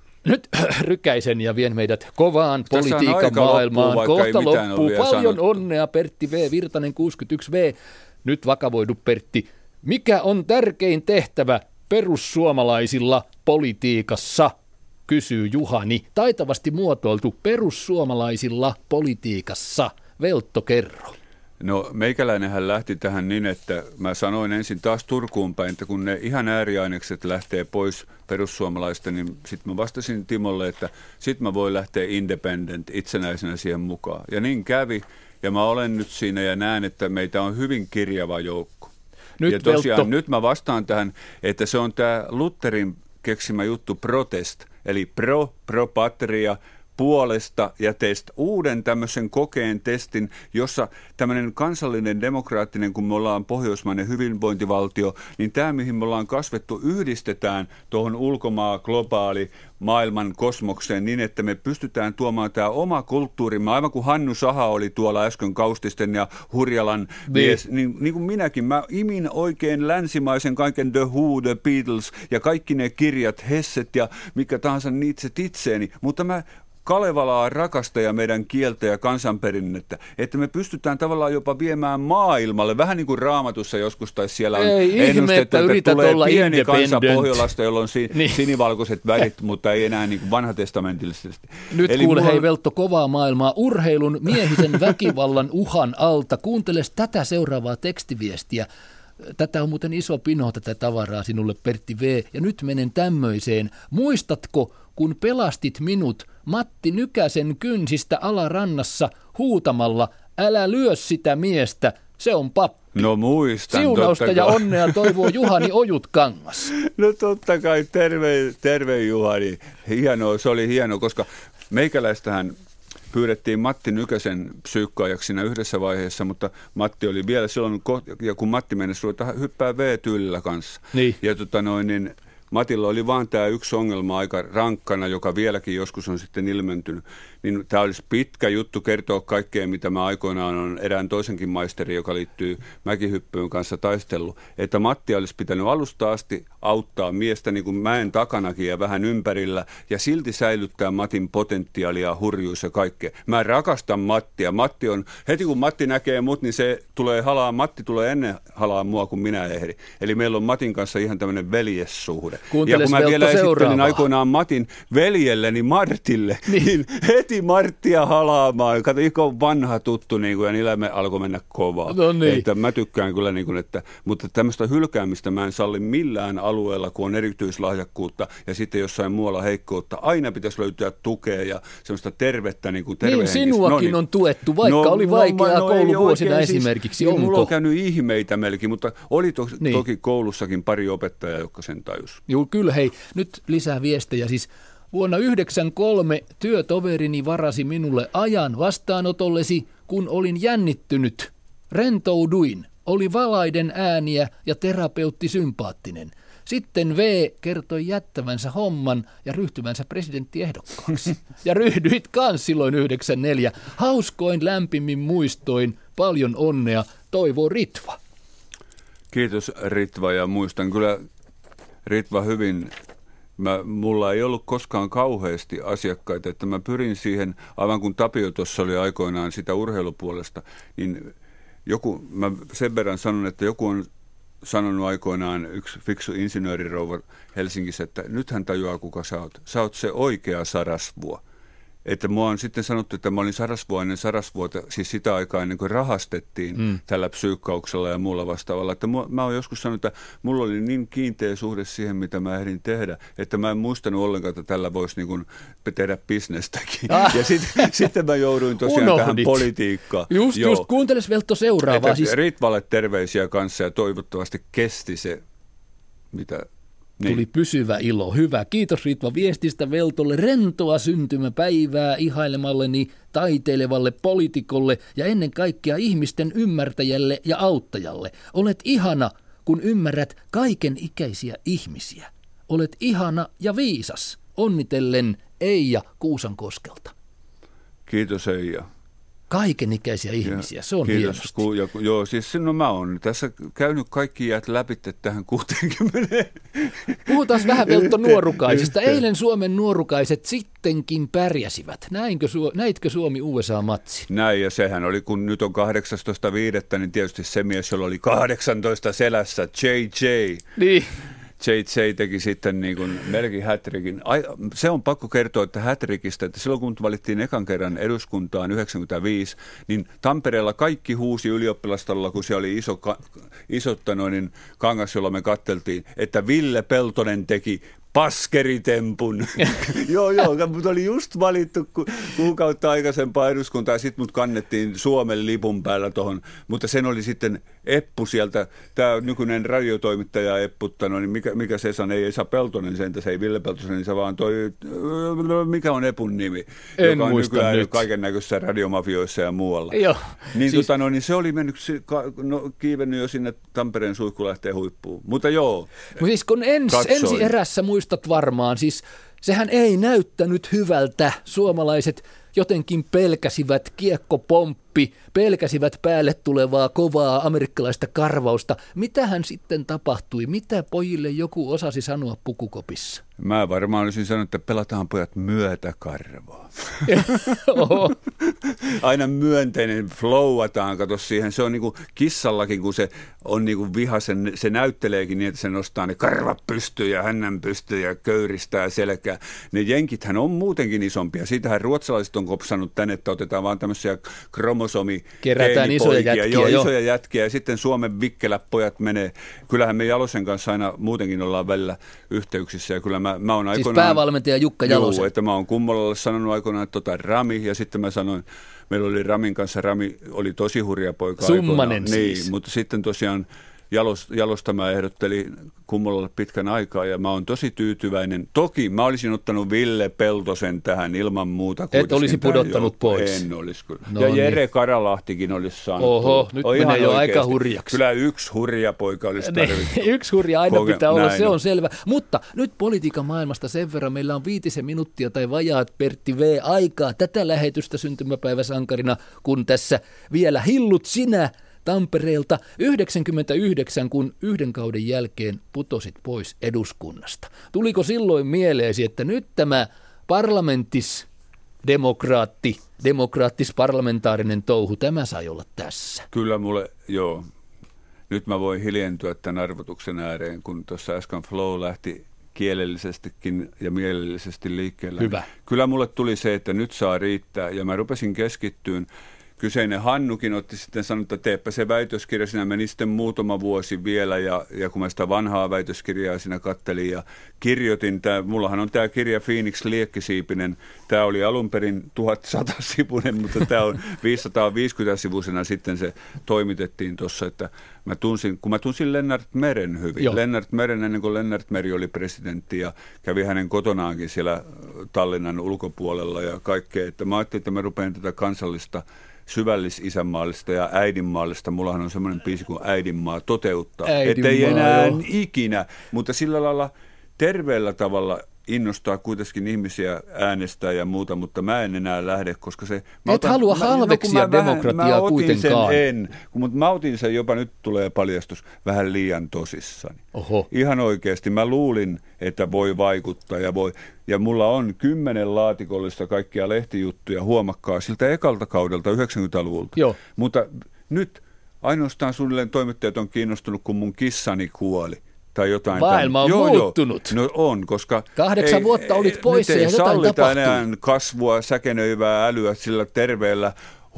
rykäisen ja vien meidät kovaan politiikan maailmaan. Kohta loppuu. Paljon onnea Pertti V. Virtanen 61V. Nyt vakavoidu Pertti. Mikä on tärkein tehtävä perussuomalaisilla politiikassa? Kysyy Juhani. Taitavasti muotoiltu perussuomalaisilla politiikassa. Veltto, kerro. No meikäläinenhän lähti tähän niin, että mä sanoin ensin taas Turkuun päin, että kun ne ihan ääriainekset lähtee pois perussuomalaista, niin sitten mä vastasin Timolle, että sit mä voin lähteä independent itsenäisenä siihen mukaan. Ja niin kävi, ja mä olen nyt siinä ja näen, että meitä on hyvin kirjava joukko. Ja tosiaan nyt mä vastaan tähän, että se on tämä Lutherin keksimä juttu protest, eli pro patria, puolesta ja test, uuden tämmöisen kokeen testin, jossa tämmöinen kansallinen demokraattinen, kun me ollaan pohjoismainen hyvinvointivaltio, niin tämä, mihin me ollaan kasvettu, yhdistetään tuohon ulkomaan globaali maailman kosmokseen niin, että me pystytään tuomaan tämä oma kulttuurimme, aivan kuin Hannu Saha oli tuolla äsken Kaustisten ja Hurjalan mies, niin kuin minäkin, mä imin oikein länsimaisen kaiken The Who, The Beatles ja kaikki ne kirjat, Hesset ja mikä tahansa Nietzschet itseeni, mutta mä Kalevalaa rakasta ja meidän kieltä ja kansanperinnettä, että me pystytään tavallaan jopa viemään maailmalle, vähän niin kuin Raamatussa joskus, tai siellä on ennustettu, että tulee pieni kansa Pohjolasta, jolla on sinivalkoiset värit, mutta ei enää niin kuin vanhatestamentillisesti. Nyt kuule, hei Veltto, kovaa maailmaa urheilun miehisen väkivallan uhan alta. Kuunteles tätä seuraavaa tekstiviestiä. Tätä on muuten iso pino tätä tavaraa sinulle, Pertti V. Ja nyt menen tämmöiseen. Muistatko, kun pelastit minut Matti Nykäsen kynsistä alarannassa huutamalla, älä lyö sitä miestä, se on pappi. No muistan. Siunausta ja onnea toivoo Juhani Ojutkangas. No totta kai, terve Juhani. Hienoa, se oli hieno, koska meikäläistähän pyydettiin Matti Nykäsen psyykkaajaksi siinä yhdessä vaiheessa, mutta Matti oli vielä silloin, ja kun Matti mennessä ruveta hyppää V-tyylillä kanssa. Niin. Ja niin Matilla oli vaan tämä yksi ongelma aika rankkana, joka vieläkin joskus on sitten ilmentynyt. Niin tämä olisi pitkä juttu kertoa kaikkea, mitä mä aikoinaan on erään toisenkin maisteri, joka liittyy mäkihyppyyn kanssa taistellut. Että Matti olisi pitänyt alusta asti auttaa miestä niin kuin mäen takanakin ja vähän ympärillä ja silti säilyttää Matin potentiaalia, hurjuus ja kaikkea. Mä rakastan Mattia. Matti on, heti kun Matti näkee mut, niin se tulee halaa. Matti tulee ennen halaa mua kuin minä ehdin. Eli meillä on Matin kanssa ihan tämmöinen veljessuhde. Ja kun mä vielä esittelin aikoinaan Matin veljelleni Martille, niin heti Marttia halaamaan. Kato, ikon vanha tuttu, niin kuin, ja niillä me alkoi mennä kovaa. No niin. Että mä tykkään kyllä, niin kuin, että, mutta tämmöistä hylkäämistä mä en salli millään alueella, kun on erityislahjakkuutta ja sitten jossain muualla heikkoutta. Aina pitäisi löytyä tukea ja semmoista tervettä, niin kuin tervehenkistä. Niin, sinuakin on tuettu, vaikka oli vaikeaa kouluvuosina esimerkiksi. Onko? Mulla on käynyt ihmeitä melkein, mutta oli toki koulussakin pari opettajaa, jotka sen tajus. Joo, kyllä hei. Nyt lisää viestejä. Siis vuonna 1993 työtoverini varasi minulle ajan vastaanotollesi, kun olin jännittynyt. Rentouduin. Oli valaiden ääniä ja terapeutti sympaattinen. Sitten V kertoi jättävänsä homman ja ryhtyvänsä presidenttiehdokkaaksi. Ja ryhdyit kans silloin 94. Hauskoin lämpimmin muistoin. Paljon onnea. Toivoo Ritva. Kiitos Ritva, ja muistan kyllä Ritva hyvin. Mulla ei ollut koskaan kauheasti asiakkaita, että mä pyrin siihen, aivan kun Tapio tuossa oli aikoinaan sitä urheilupuolesta, niin mä sen verran sanon, että joku on sanonut aikoinaan, yksi fiksu insinöörirouva Helsingissä, että nyt hän tajuaa, kuka sä oot. Sä oot se oikea Sarasvuo. Että mua on sitten sanottu, että mä olin Sarasvuo Sarasvuota, siis sitä aikaa ennen kuin rahastettiin tällä psyykkauksella ja muulla vastaavalla. Että mä oon joskus sanonut, että mulla oli niin kiinteä suhde siihen, mitä mä ehdin tehdä, että mä en muistanut ollenkaan, että tällä voisi niin kuin tehdä bisnestäkin. Ja sitten mä jouduin tosiaan tähän politiikkaan. Just, kuunteles Veltto seuraavaa. Siis Ritvalle terveisiä kanssa ja toivottavasti kesti se, mitä... Niin. Tuli pysyvä ilo. Hyvä. Kiitos Ritva viestistä Veltolle. Rentoa syntymäpäivää ihailemalleni taiteilevalle poliitikolle ja ennen kaikkea ihmisten ymmärtäjälle ja auttajalle. Olet ihana, kun ymmärrät kaiken ikäisiä ihmisiä. Olet ihana ja viisas. Onnitellen Eija Kuusankoskelta. Kiitos Eija. Kaikenikäisiä ihmisiä, se on hienosti. Joo, siis mä oon tässä käynyt kaikki jäät läpi tähän 60. Puhutaan vähän Veltto nuorukaisista. Eilen Suomen nuorukaiset sittenkin pärjäsivät. Näitkö Suomi-USA-matsi? Näin, ja sehän oli, kun nyt on 18.5., niin tietysti se mies, jolla oli 18 selässä, JJ. Niin. JJ teki sitten niin kuin melkein hat-trickin. Se on pakko kertoa, että hat-trickistä, että silloin kun valittiin ekan kerran eduskuntaan 95, niin Tampereella kaikki huusi ylioppilastolla, kun se oli iso kangas, jolla me katteltiin, että Ville Peltonen teki paskeritempun. Joo, mutta oli just valittu kuukautta aikaisempaa eduskuntaa, ja sitten mut kannettiin Suomen lipun päällä tuohon, mutta sen oli sitten Eppu sieltä, tämä nykyinen radiotoimittaja Eppu, niin mikä se sanoi, ei Esa Peltonen sentä, se ei Ville Peltonen, niin se vaan toi, mikä on Epun nimi, en joka on nykyään nyt kaiken näköisissä radiomafioissa ja muualla. Joo. Niin, niin se oli mennyt, kiivennyt jo sinne Tampereen Suihkulähteen huippuun, mutta joo. Mutta siis kun ensi erässä muistat varmaan, siis sehän ei näyttänyt hyvältä. Suomalaiset jotenkin pelkäsivät kiekkopomppi, pelkäsivät päälle tulevaa kovaa amerikkalaista karvausta. Mitähän sitten tapahtui? Mitä pojille joku osasi sanoa pukukopissa? Mä varmaan olisin sanonut, että pelataan pojat myötäkarvaa. Aina myönteinen, flowataan, kato siihen. Se on niin kuin kissallakin, kun se on niin kuin vihaisen, se näytteleekin niin, että se nostaa ne karvat pystyyn ja hännän pystyyn ja köyristää selkää. Ne jenkithän on muutenkin isompia. Siitähän ruotsalaiset on kopsannut tänne, että otetaan vaan tämmöisiä kerätään isoja jätkiä. Joo, isoja jätkiä, ja sitten Suomen vikkelä pojat menee. Kyllähän me Jalosen kanssa aina muutenkin ollaan välillä yhteyksissä, ja kyllä mä oon aikoinaan... Siis päävalmentaja Jukka Jalosen. Joo, että mä oon Kummolalle sanonut aikoinaan, että Rami, ja sitten mä sanoin, meillä oli Ramin kanssa, Rami oli tosi hurja poika. Summanen siis. Niin, mutta sitten tosiaan Jalosta mä ehdottelin Kummolalle pitkän aikaa, ja mä oon tosi tyytyväinen. Toki mä olisin ottanut Ville Peltosen tähän ilman muuta. Et olisi pudottanut pois. En olisi kyllä. No ja niin. Jere Karalahtikin olisi saanut. Oho, nyt menee jo aika hurjaksi. Kyllä yksi hurja poika olisi tarvittu. Yksi hurja aina pitää olla, se on selvä. Mutta nyt politiikan maailmasta sen verran, meillä on 5 minuuttia tai vajaat Pertti V. aikaa tätä lähetystä syntymäpäiväsankarina, kun tässä vielä hillut sinä Tampereelta 99, kun yhden kauden jälkeen putosit pois eduskunnasta. Tuliko silloin mieleesi, että nyt tämä demokraattis-parlamentaarinen touhu, tämä sai olla tässä? Kyllä mulle, joo. Nyt mä voin hiljentyä tämän arvotuksen ääreen, kun tuossa äsken Flow lähti kielellisestikin ja mielellisesti liikkeelle. Hyvä. Kyllä mulle tuli se, että nyt saa riittää, ja mä rupesin keskittyyn. Kyseinen Hannukin otti sitten sanonut, että teepä se väitöskirja, siinä meni sitten muutama vuosi vielä, ja kun mä sitä vanhaa väitöskirjaa siinä kattelin ja kirjoitin, mullahan on tämä kirja Phoenix Liekkisiipinen, tämä oli alun perin 1100-sivuinen, mutta tämä on 550-sivusena sitten se toimitettiin tuossa, että kun mä tunsin Lennart Meren hyvin. Joo. Lennart Meren ennen kuin Lennart Meri oli presidentti ja kävi hänen kotonaankin siellä Tallinnan ulkopuolella ja kaikkea, että mä ajattelin, että mä rupean tätä kansallista syvällis-isänmaallista ja äidinmaallista. Mullahan on semmoinen biisi kuin Äidinmaa toteuttaa. Ettei enää ikinä, mutta sillä lailla terveellä tavalla innostaa kuitenkin ihmisiä äänestää ja muuta, mutta mä en enää lähde, koska se... halua halveksia demokratiaa kuitenkaan. Mutta mä otin sen jopa, nyt tulee paljastus, vähän liian tosissani. Oho. Ihan oikeasti. Mä luulin, että voi vaikuttaa ja mulla on 10 laatikollista kaikkia lehtijuttuja, huomakkaa, siltä ekalta kaudelta 90-luvulta. Joo. Mutta nyt ainoastaan suunnilleen toimittajat on kiinnostunut, kun mun kissani kuoli. Tai jotain. Maailma on muuttunut. No on, koska 8 vuotta olit poissa ja jotain tapahtui. Nyt ei sallita enää kasvua, säkenöivää älyä sillä terveellä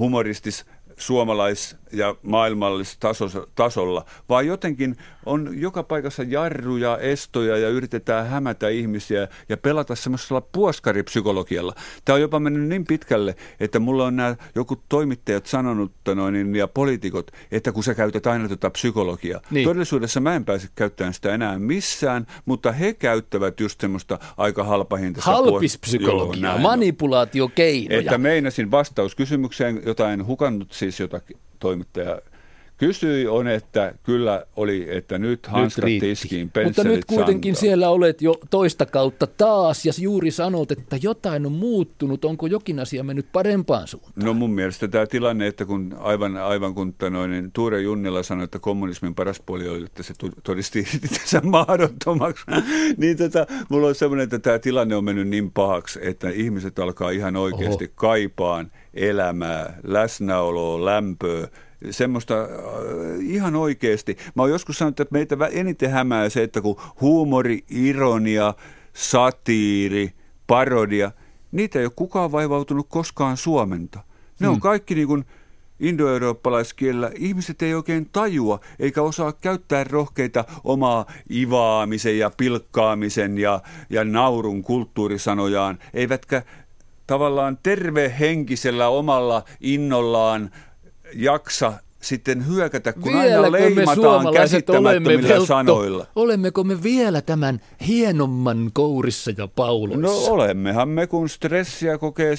suomalais- ja maailmallistasolla, vaan jotenkin on joka paikassa jarruja, estoja ja yritetään hämätä ihmisiä ja pelata semmoisella puoskaripsykologialla. Tämä on jopa mennyt niin pitkälle, että mulla on nämä joku toimittajat sanonut ja poliitikot, että kun sä käytät aina tätä psykologiaa. Niin. Todellisuudessa mä en pääse käyttämään sitä enää missään, mutta he käyttävät just semmoista aika halpahintaista halpispsykologiaa, manipulaatiokeinoja. Että meinasin vastaus kysymykseen, jota en hukannut, siis jotakin toimittaja kysyi, on, että kyllä oli, että nyt hanskat tiskiin, pensselit mutta nyt kuitenkin santaan. Siellä olet jo toista kautta taas ja juuri sanot, että jotain on muuttunut. Onko jokin asia mennyt parempaan suuntaan? No mun mielestä tämä tilanne, että kun aivan kun Tuure Junnila sanoi, että kommunismin paras puoli oli, että se todisti tässä mahdottomaksi, niin mulla on semmoinen, että tämä tilanne on mennyt niin pahaksi, että ihmiset alkaa ihan oikeasti kaipaan elämää, läsnäoloa, lämpöä, semmoista ihan oikeasti. Mä oon joskus sanonut, että meitä eniten hämää se, että kun huumori, ironia, satiiri, parodia, niitä ei ole kukaan vaivautunut koskaan suomenta. Ne on kaikki niin kuin indoeurooppalaiskielellä. Ihmiset ei oikein tajua, eikä osaa käyttää rohkeita omaa ivaamisen ja pilkkaamisen ja naurun kulttuurisanojaan, eivätkä tavallaan tervehenkisellä omalla innollaan jaksa sitten hyökätä, kun aina leimataan käsittämättömillä sanoilla. Olemmeko me vielä tämän hienomman kourissa ja pauloissa? No olemmehan me, kun stressiä kokee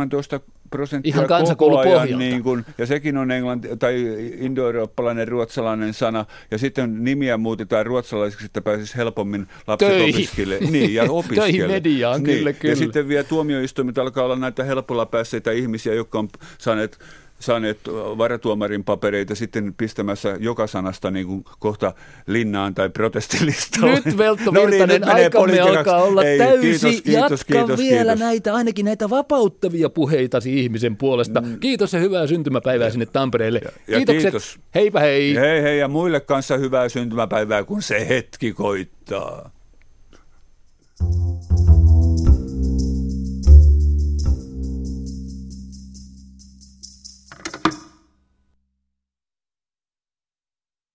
17% ihan koko ajan, niin kun, ja sekin on tai indoeurooppalainen ruotsalainen sana, ja sitten nimiä muutetaan ruotsalaisiksi, että pääsisi helpommin lapset opiskelemaan. Niin, ja opiskelemaan. Töihin mediaan, niin. kyllä. Ja sitten vielä tuomioistuimet alkaa olla näitä helpolla päässeitä ihmisiä, jotka on saaneet varatuomarin papereita sitten pistämässä joka sanasta niin kuin kohta linnaan tai protestilistalle. Nyt Veltto Virtanen, aikamme alkaa olla täysi. Jatka vielä näitä, näitä vapauttavia puheitasi ihmisen puolesta. Kiitos ja hyvää syntymäpäivää sinne Tampereelle. Kiitokset. Kiitos. Heipä hei. Hei hei ja muille kanssa hyvää syntymäpäivää, kun se hetki koittaa.